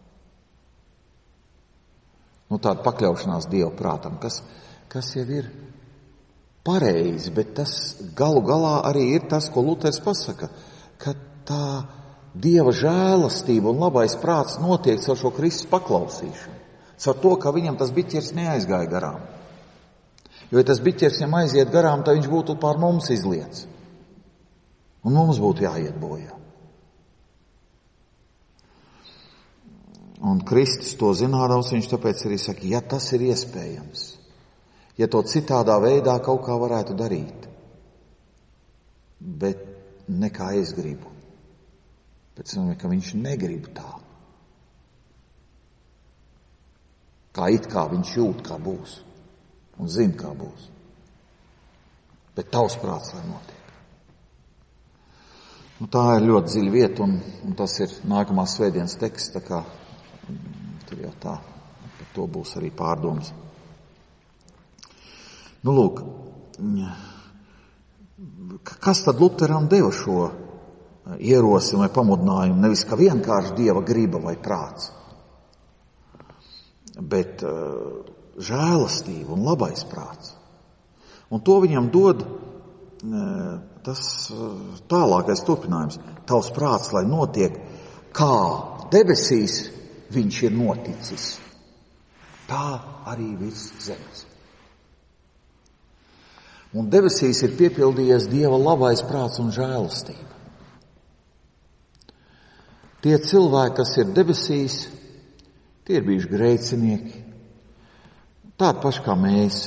Nu, tāda pakļaušanās Dieva prātam, kas, kas jau ir pareizi, bet tas galu galā arī ir tas, ko Luters pasaka, ka tā Dieva žēlastība un labais prāts notiek caur šo Kristus paklausīšanu, caur to, ka viņam tas biķers neaizgāja garām. Jo, ja tas biķers viņam aiziet garām, tad viņš būtu pār mums izliets. Un mums būtu jāiet bojā. Un Kristus to zinādams, viņš tāpēc arī saka, ja tas ir iespējams, ja to citādā veidā kaut kā varētu darīt, bet ne kā es gribu. Pēc tam, ka viņš negrib tā. Kā it kā viņš jūt, kā būs. Un zina, kā būs. Bet tavs prāts, lai notiek. Nu, tā ir ļoti dziļa vieta, un, un tas ir nākamās svētdienas teksts, tā kā tur jau tā, par to būs arī pārdomas. Nu, lūk, kas tad Luteram deva šo ierosina vai pamudinājumu, nevis kā vienkārši Dieva griba vai prāts, bet uh, žēlastība un labais prāts. Un to viņam dod uh, tas uh, tālākais turpinājums. Tavs prāts, lai notiek, kā debesīs viņš ir noticis, tā arī virs zemes. Un debesīs ir piepildījies Dieva labais prāts un žēlastība. Tie cilvēki, kas ir debesīs, tie ir bijuši grēcinieki, tādi paši kā mēs,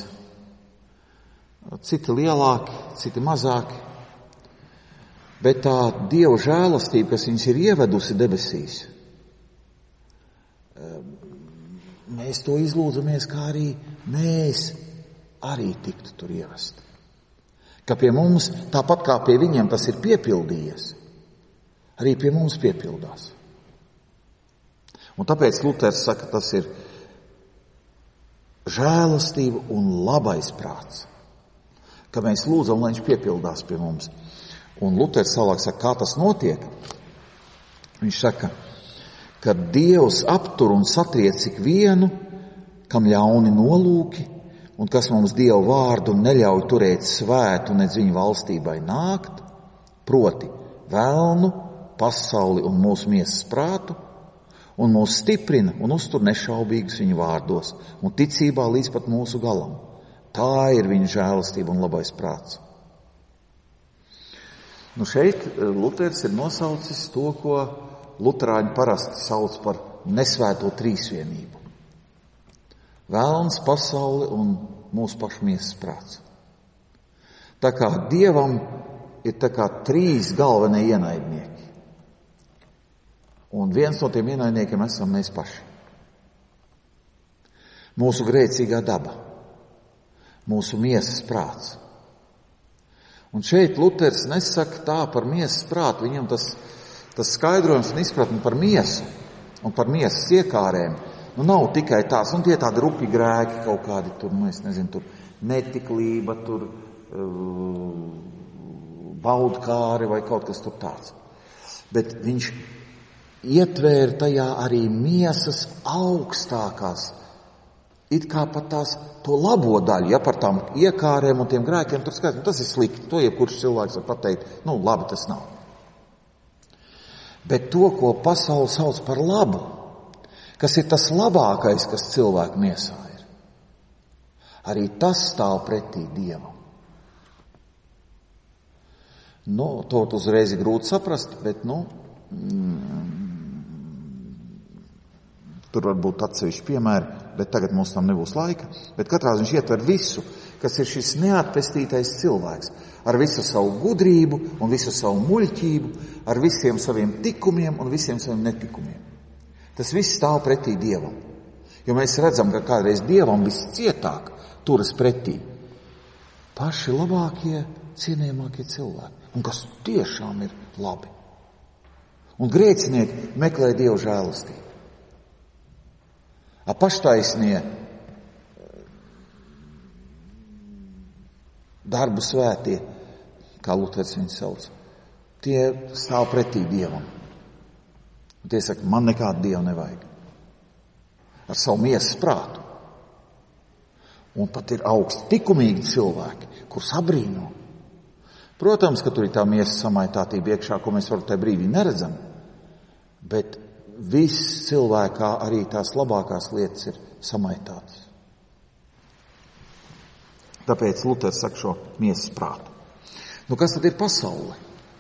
citi lielāki, citi mazāki, bet tā Dieva žēlastība, kas viņus ir ievedusi debesīs, mēs to izlūdzamies, kā arī mēs arī tiktu tur ievesti. Ka pie mums, tāpat kā pie viņiem tas ir piepildījies, arī pie mums piepildās. Un tāpēc Luters saka, tas ir žēlastība un labais prāts, ka mēs lūdzam, lai viņš piepildās pie mums. Un Luters savāk saka, kā tas notiek. Viņš saka, ka Dievs aptur un satriec ik vienu, kam ļauni nolūki, un kas mums Dievu vārdu neļauj turēt svētu nedz viņu valstībai nākt, proti velnu, pasauli un mūsu miesas prātu, un mūs stiprina un uztur nešaubīgus viņu vārdos un ticībā līdz pat mūsu galam. Tā ir viņa žēlastība un labais prāts. Nu šeit Luters ir nosaucis to, ko luterāņi parasti sauc par nesvēto trīsvienību. Velns, pasauli un mūsu pašu miesas prāts. Tā kā Dievam ir tā kā trīs galvenie ienaidnieki. Un viens no tiem ienaidniekiem esam mēs paši. Mūsu grēcīgā daba, mūsu miesas prāts. Un šeit Luters nesaka tā par miesas prātu, viņam tas, tas skaidrojums un izpratni par miesu un par miesas iekārēm, nu nav tikai tās, un tie tādi rupi grēki kaut kādi tur, nu es nezinu, tur netiklība, tur uh, baudkāri vai kaut kas tur tāds. Bet viņš ietvēra tajā arī miesas augstākās, it kā pat tās to labo daļu, ja par tām iekārēm un tiem grēkiem, tur skaidrs, tas ir slikti, to jebkurš cilvēks var pateikt, nu labi tas nav. Bet to, ko pasaule sauc par labu, kas ir tas labākais, kas cilvēku miesā ir, arī tas stāv pretī Dievam. Nu, to uzreiz ir grūti saprast, bet, nu, mm, tur var būt atsevišķi piemēri, bet tagad mums tam nebūs laika. Bet katrā viņš ietver visu, kas ir šis neatpestītais cilvēks, ar visu savu gudrību un visu savu muļķību, ar visiem saviem tikumiem un visiem saviem netikumiem. Tas viss stāv pretī Dievam. Jo mēs redzam, ka kādreiz Dievam viscietāk turas pretī paši labākie, cienījamākie cilvēki, un kas tiešām ir labi. Un grēcinieki meklē Dievu žēlastību. A paštaisnie, darbu svētie, kā Luters viņus sauc, tie stāv pretī Dievam. Un tie saka, man nekādu Dievu nevajag. Ar savu miesas prātu. Un pat ir augsti tikumīgi cilvēki, kurus abrīno. Protams, ka tur ir tā miesas samaitātība iekšā, ko mēs varam tajā brīdī neredzam, bet viss cilvēkā arī tās labākās lietas ir samaitātas. Tāpēc Luters saka šo miesas prātu. Nu, kas tad ir pasaule?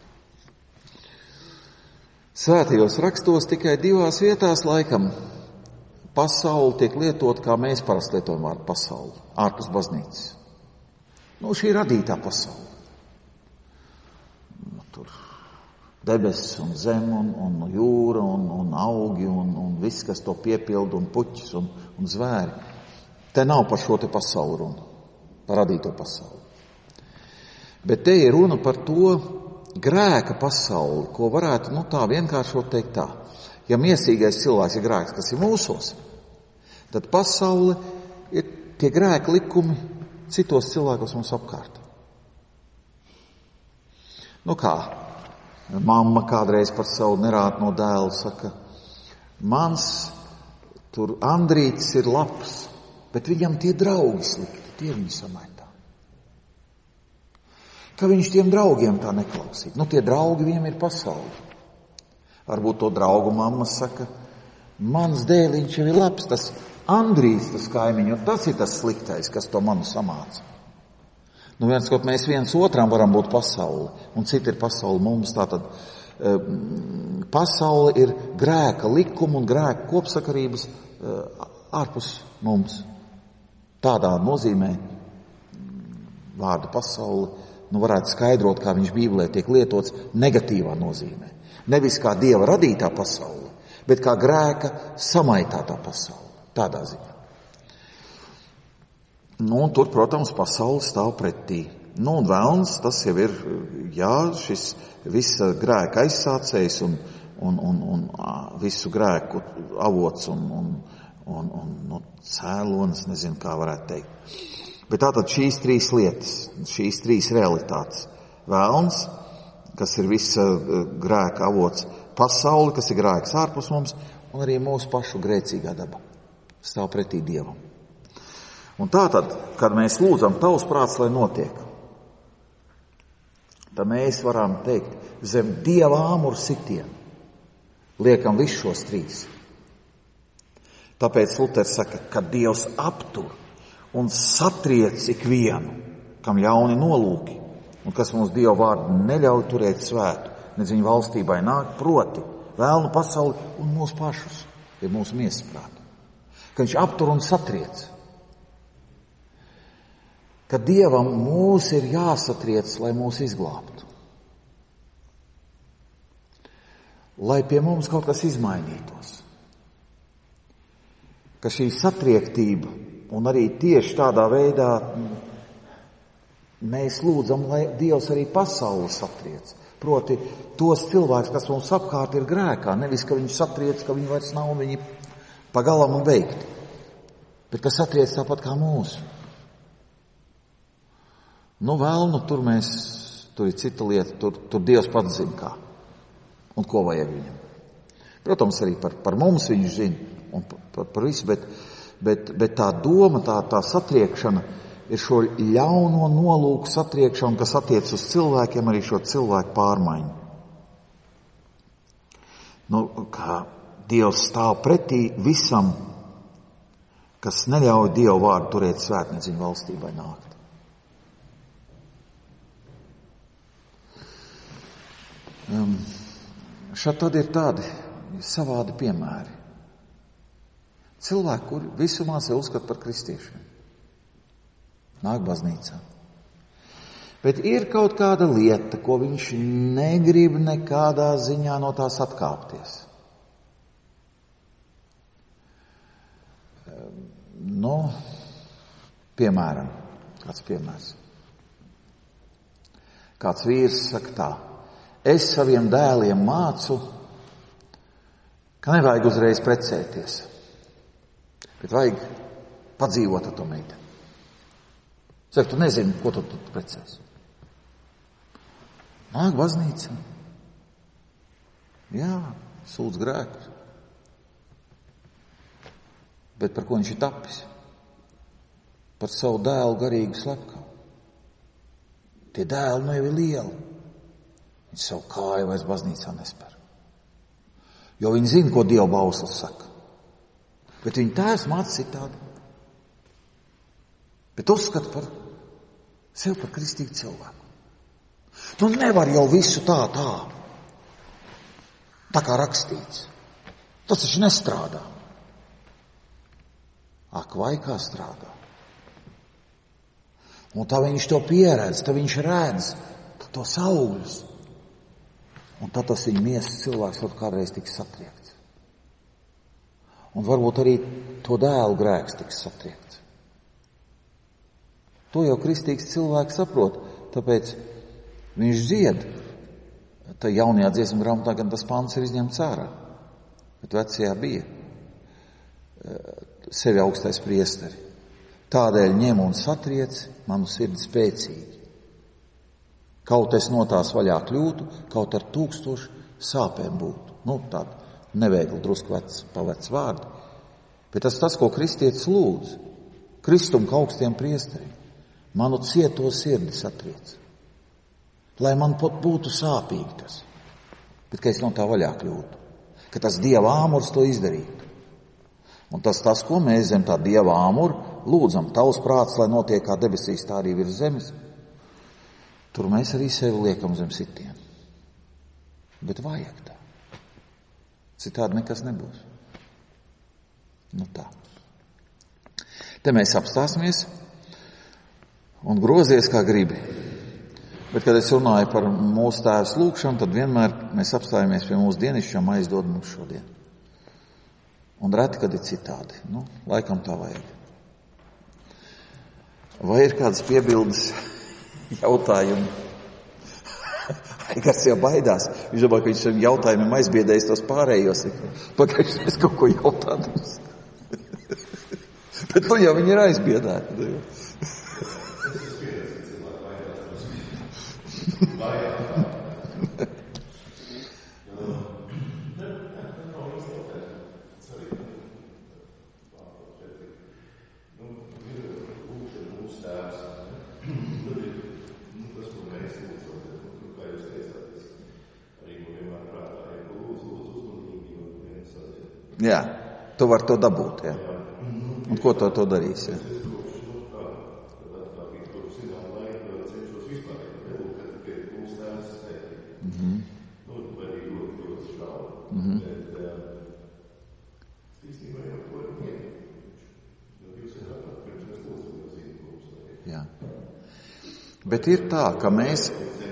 Svētajos rakstos tikai divās vietās laikam pasaule tiek lietot, kā mēs parasti lietojam vārdu pasauli, ārpus baznīcas. Nu, šī radītā pasaule. Nu, tur debesis un zem un, un jūra un, un augi un, un viss, kas to piepilda un puķis un, un zvēri. Te nav par šo te pasauli runa, par radīto pasauli. Bet te ir runa par to grēka pasauli, ko varētu, nu tā vienkāršot teikt tā. Ja miesīgais cilvēks ir grēks, kas ir mūsos, tad pasaule ir tie grēka likumi citos cilvēkos mums apkārt. Nu kā? Mamma kādreiz par savu nerātno dēlu saka, mans tur Andrītis ir labs, bet viņam tie draugi slikti, tie viņu samaitā. Ka viņš tiem draugiem tā neklausīt. Nu, tie draugi viņam ir pasauli. Varbūt to draugu mamma saka, mans dēliņš jau ir labs, tas Andrīs, tas kaimiņu, tas ir tas sliktais, kas to manu samāca. Nu, viens, kaut mēs viens otram varam būt pasauli, un citi ir pasauli mums. Tātad pasaule ir grēka likuma un grēka kopsakarības ārpus mums. Tādā nozīmē vārdu pasauli, nu varētu skaidrot, kā viņš Bībelē tiek lietots negatīvā nozīmē. Nevis kā Dieva radītā pasaule, bet kā grēka samaitātā pasaule. Tādā ziņā. Nu, un tur, protams, pasaule stāv pretī Nu, un velns, tas jau ir, jā, šis visa grēka aizsācējs un, un, un, un visu grēku avots un, un, un, un nu, cēlonis, nezinu, kā varētu teikt. Bet tātad šīs trīs lietas, šīs trīs realitātes. Velns, kas ir visa grēka avots, pasauli, kas ir grēks ārpus mums, un arī mūsu pašu grēcīgā daba stāv pretī Dievam. Un tātad, kad mēs lūdzam tavs prāts, lai notiek, tad mēs varam teikt, zem Dieva āmura sitienu liekam visus šos trīs. Tāpēc Luters saka, ka Dievs aptur un satriec ikvienu, kam ļauni nolūki, un kas mums Dieva vārdu neļauj turēt svētu, nedz viņa valstībai nāk, proti vēlnu pasauli un mūsu pašus, ir mūsu miesasprātu. Ka viņš aptur un satriec. Ka Dievam mūs ir jāsatriec, lai mūs izglābtu. Lai pie mums kaut kas izmainītos. Ka šī satriektība un arī tieši tādā veidā mēs lūdzam, lai Dievs arī pasauli satriec. Proti tos cilvēkus, kas mums apkārt ir grēkā, nevis, ka viņi satriec, ka viņi vairs nav viņi pagalam un veikti, bet kas satriec tāpat kā mūsu. Nu, velnu, tur mēs, tur ir cita lieta, tur, tur Dievs pats zina kā un ko vajag viņam. Protams, arī par, par mums viņš zina un par, par, par visu, bet, bet, bet tā doma, tā, tā satriekšana ir šo ļauno nolūku satriekšanu, kas attiec uz cilvēkiem, arī šo cilvēku pārmaiņu. Nu, kā Dievs stāv pretī visam, kas neļauj Dievu vārdu turēt svētnedz viņa valstībai nākt. Um, šad tad ir tādi savādi piemēri. Cilvēki, kuri visumā sev uzskata par kristiešiem, nāk baznīcā. Bet ir kaut kāda lieta, ko viņš negrib nekādā ziņā no tās atkāpties. Nu, piemēram, kāds piemērs. Kāds vīrs saka tā, es saviem dēliem mācu, ka nevajag uzreiz precēties, bet vajag padzīvot ar to meiteni. Saka, tu nezini, ko tu, tu precēsi. Nāk baznīca. Jā, sūdz grēkus. Bet par ko viņš ir tapis? Par savu dēlu garīgu slepkavu. Tie dēli nu jau ir lieli. Viņš savu kāju vairs baznīcā nespēr. Jo viņi zina, ko Dieva bauslis saka. Bet viņa tēvs māca citādi. Bet uzskata par sevi par kristīgu cilvēku. Nu nevar jau visu tā, tā. Tā kā rakstīts. Tas taču nestrādā. Ak, vai kā strādā. Un tā viņš to pieredz, tā viņš redz to augļus. Un tad tas viņa miesas cilvēks kaut kādreiz tiks satriekts. Un varbūt arī to dēlu grēks tiks satriekts. To jau kristīgs cilvēks saprot, tāpēc viņš dzied. Tā jaunajā dziesmu grāmatā gan tas pants ir izņemts ārā, bet vecajā bija sevi augstais priesteri. Tādēļ ņem un satriec manu sirdi spēcīgi. Kaut es no tās vaļā kļūtu, kaut ar tūkstošu sāpēm būtu. Nu, tāda neveikla drusku vec, pavec vārdi. Bet tas tas, ko kristietis lūdz. Kristum kā augstiem priesteriem. Manu cieto sirdi satriec. Lai man būtu sāpīgi tas. Bet ka es no tā vaļā kļūtu. Ka tas Dieva āmurs to izdarītu. Un tas tas, ko mēs zem tā Dieva āmuru lūdzam, tavs prāts, lai notiek kā debesīs, tā arī virs zemes. Tur mēs arī sevi liekam zem sitienu. Bet vajag tā. Citādi nekas nebūs. Nu tā. Te mēs apstāsimies un grozies kā gribi. Bet, kad es runāju par mūsu tēvs lūgšanu, tad vienmēr mēs apstājamies pie mūsu dienišķām, aizdod mums šodien. Un reti, kad ir citādi. Nu, laikam tā vajag. Vai ir kādas piebildes? jautājumu. Kas jau baidās? Viņš domā, ka viņš šiem jautājumiem aizbiedējis tos pārējos. Pagājuši es kaut ko jautādams. Bet nu jau viņi ir aizbiedēti. Jā, tu vari to dabūt, jā. Un ko to, to darīs, jā? Mhm. Mhm. Jā. Bet ir tā, ka mēs...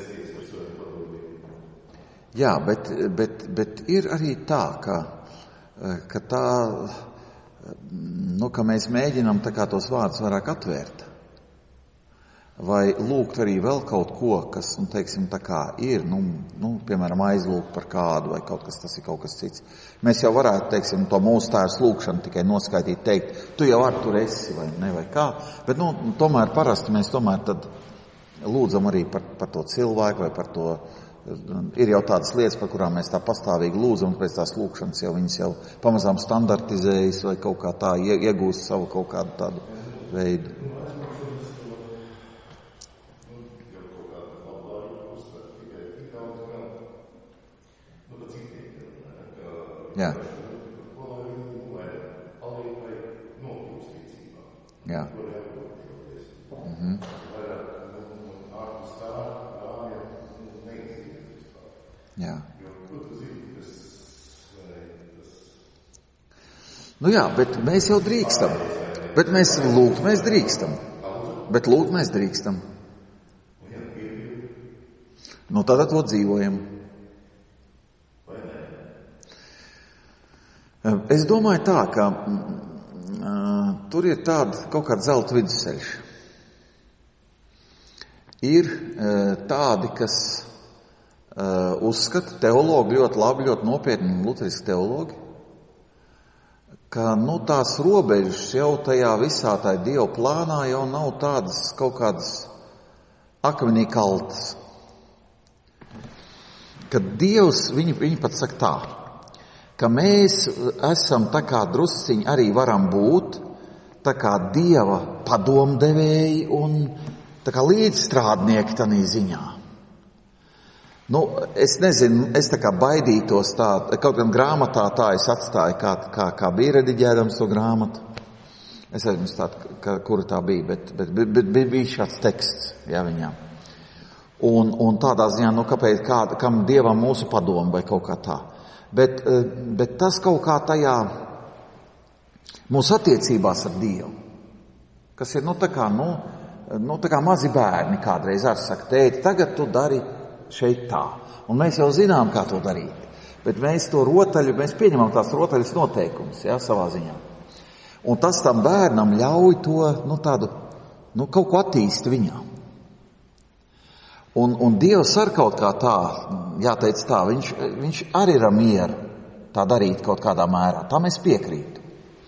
Jā, bet, bet, bet ir arī tā, ka ka tā, nu, ka mēs mēģinām tā kā tos vārdus vairāk atvērt. Vai lūgt arī vēl kaut ko, kas, nu, teiksim, tā kā ir, nu, nu, piemēram, aizlūgt par kādu vai kaut kas, tas ir kaut kas cits. Mēs jau varētu, teiksim, to mūsu tēvs lūgšanu tikai noskaitīt, teikt, tu jau ar tur esi vai ne, vai kā. Bet, nu, tomēr parasti mēs tomēr tad lūdzam arī par, par to cilvēku vai par to. Ir jau tādas lietas, par kurām mēs tā pastāvīgi lūdzam, un pēc tās lūkšanas jau viņas jau pamazām standartizējas vai kaut kā tā iegūst savu kaut kādu tādu veidu. Jā. Jā. Mhm. Jā. Nu jā, bet mēs jau drīkstam. Bet mēs lūgt, mēs drīkstam. Bet lūgt mēs drīkstam. Nu tad to dzīvojam. Es domāju tā, ka uh, tur ir tāda kaut kāda zelta vidusceļš. Ir uh, tādi, kas Uh, uzskata teologi ļoti labi, ļoti nopietni luteriski teologi, ka, nu, tās robežas jau tajā visā tā Dieva plānā jau nav tādas kaut kādas akmenī kaltas. Kad Dievs, viņi, viņi pat saka tā, ka mēs esam tā kā drusciņi arī varam būt, tā kā Dieva padomdevēji un tā kā līdzstrādnieki tanī ziņā. Nu, es nezinu, es tā kā baidītos tā, kaut gan grāmatā tā es atstāju, kā, kā, kā bija rediģēdams to grāmatu. Es aizmirstu tādu, ka, kura tā bija, bet, bet, bet, bet bija šāds teksts, jā, viņām. Un, un tādā ziņā, nu, kāpēc, kā, kam Dievam mūsu padomu vai kaut kā tā. Bet, bet tas kaut kā tajā mūsu attiecībās ar Dievu, kas ir, nu, tā kā, nu, nu, tā kā mazi bērni kādreiz ar saka, tēti, tagad tu dari šeit tā. Un mēs jau zinām, kā to darīt. Bet mēs to rotaļu, mēs pieņemam tās rotaļas noteikumus, jā, savā ziņā. Un tas tam bērnam ļauj to, nu, tādu, nu, kaut ko attīst viņā. Un, un Dievs ar kaut kā tā, jāteic tā, viņš, viņš arī ir mieru tā darīt kaut kādā mērā. Tā mēs piekrītu.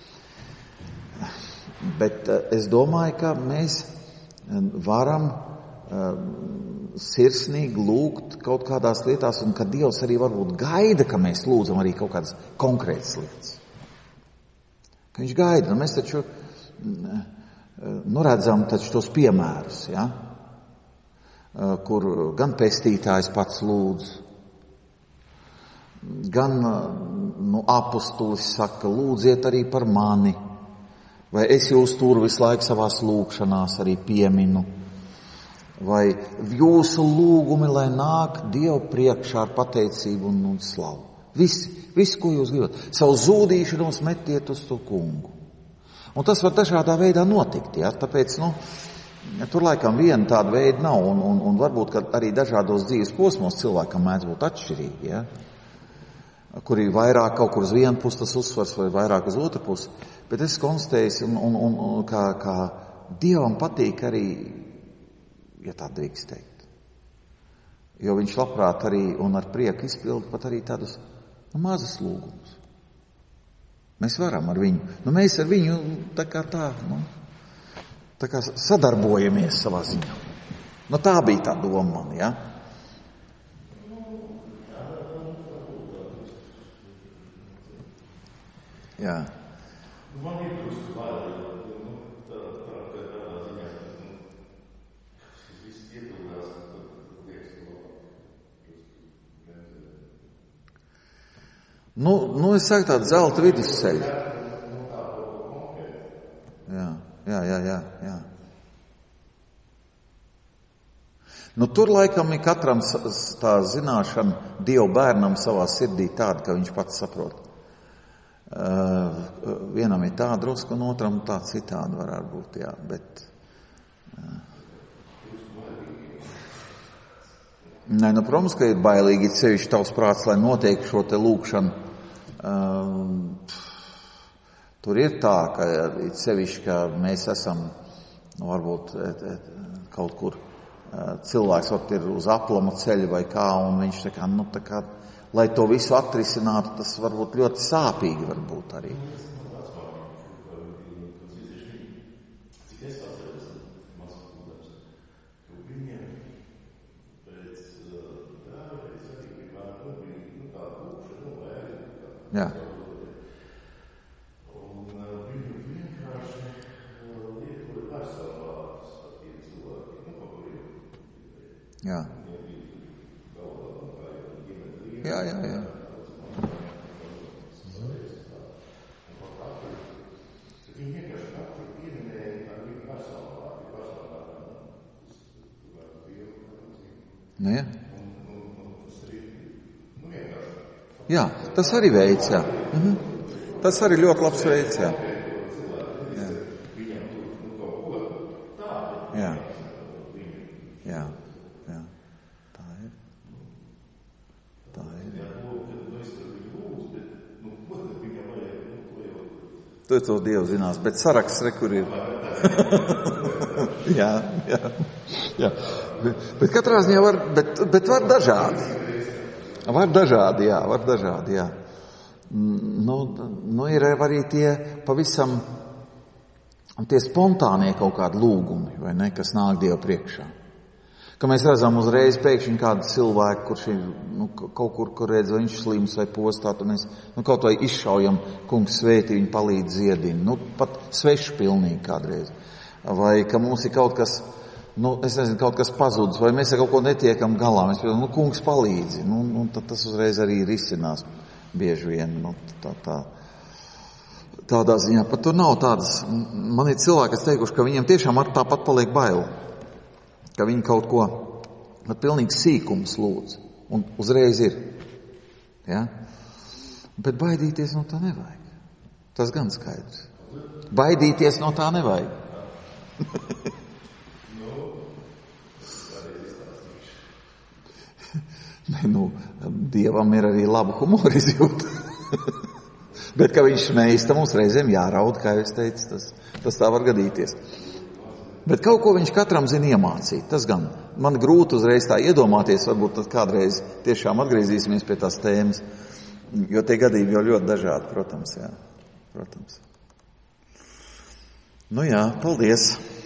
Bet es domāju, ka mēs varam sirsnīgi lūgt kaut kādās lietās, un ka Dievs arī varbūt gaida, ka mēs lūdzam arī kaut kādas konkrētas lietas. Ka viņš gaida, un mēs taču nu redzam taču tos piemērus, ja? Kur gan pestītājs pats lūdz, gan nu, apustulis saka, lūdziet arī par mani, vai es jūs tur visu laiku savās lūgšanās arī pieminu. Vai jūsu lūgumi, lai nāk Dievu priekšā ar pateicību un, un slavu. Visi, visi, ko jūs gribat. Savu zūdīšanos metiet uz to kungu. Un tas var dažādā veidā notikt, ja? Tāpēc, nu, tur laikam viena tāda veida nav, un, un, un varbūt, ka arī dažādos dzīves posmos cilvēkam mēdz būt atšķirīgi, ja? Kur ir vairāk kaut kur uz vienu pusi tas uzsvars vai vairāk uz otru pusi. Bet es konstatēju, un, un, un, kā, kā Dievam patīk arī ja tā drīkst teikt. Jo viņš labprāt arī un ar prieku izpilda pat arī tādus nu, mazus lūgumus. Mēs varam ar viņu, nu mēs ar viņu tā kā tā, nu, tā kā sadarbojamies savā ziņā. Nu tā bija tā doma man, ja? Jā. Man ir drusku bail, nu, tā, tā, tā, tādā ziņā, nu, šis viss iepildās, tad liekas, to Nu, nu, es saku tādu zelta vidusceļu. Jā, jā, jā, jā, jā. Nu, tur laikam ir katram tā zināšana Dievu bērnam savā sirdī tāda, ka viņš pats saprot. Uh, vienam ir tā drusku, un otram tā citādi varētu būt, jā, bet... Uh. Nē, nu, protams, ka ir bailīgi, it sevišķi tavs prāts, lai notiek šo te lūkšanu. Uh, tur ir tā, ka it sevišķi, ka mēs esam, nu, varbūt et, et, kaut kur uh, cilvēks ot ir uz aplama ceļa vai kā, un viņš tā kā, nu, tā kā, lai to visu atrisinātu, tas varbūt ļoti sāpīgi varbūt arī. Jā. Jā. Jā, jā, jā. Nu, jā. Jā, tas arī veids, jā. Mhm. Tas arī ļoti labs veids, jā. Jā. Jā. Jā. Jā. Tā ir. Tā ir. To to Dievs zinās, bet saraksts re, kur ir. jā, jā. Jā. Bet, bet katrā ziņā var, bet, bet var dažādi. Var dažādi, jā, var dažādi, jā. Nu, nu ir arī tie pavisam, tie spontānie kaut kādi lūgumi, vai ne, kas nāk Dievu priekšā. Ka mēs redzam uzreiz pēkšņi kādu cilvēku, kurš ir nu, kaut kur, kur redz, vai viņš slims vai postāt, un mēs nu, kaut vai izšaujam, kungs svētī, viņu palīdz ziedina. Nu, pat svešu pilnīgi kādreiz. Vai ka mums ir kaut kas, nu, es nezinu, kaut kas pazudis, vai mēs ar kaut ko netiekam galā. Mēs pieņemam, nu, kungs palīdzi. Nu, nu, tad tas uzreiz arī risinās bieži vien. Nu, tā, tā, tādā ziņā. Pat tur nav tādas, man ir cilvēki, kas teikuši, ka viņiem tiešām ar tāpat paliek bail. Ka viņi kaut ko, bet pilnīgi sīkums lūdz. Un uzreiz ir. Ja? Bet baidīties no tā nevajag. Tas gan skaidrs. Baidīties no tā nevajag. Ne, nu, Dievam ir arī laba humora izjūta. Bet, ka viņš smējas, tam mums reizēm jāraud, kā es teicu, tas, tas tā var gadīties. Bet kaut ko viņš katram zina iemācīt. Tas gan man grūti uzreiz tā iedomāties, varbūt tad kādreiz tiešām atgriezīsimies pie tās tēmas, jo tie gadījumi jau ļoti dažādi, protams, jā. Protams. Nu jā, paldies.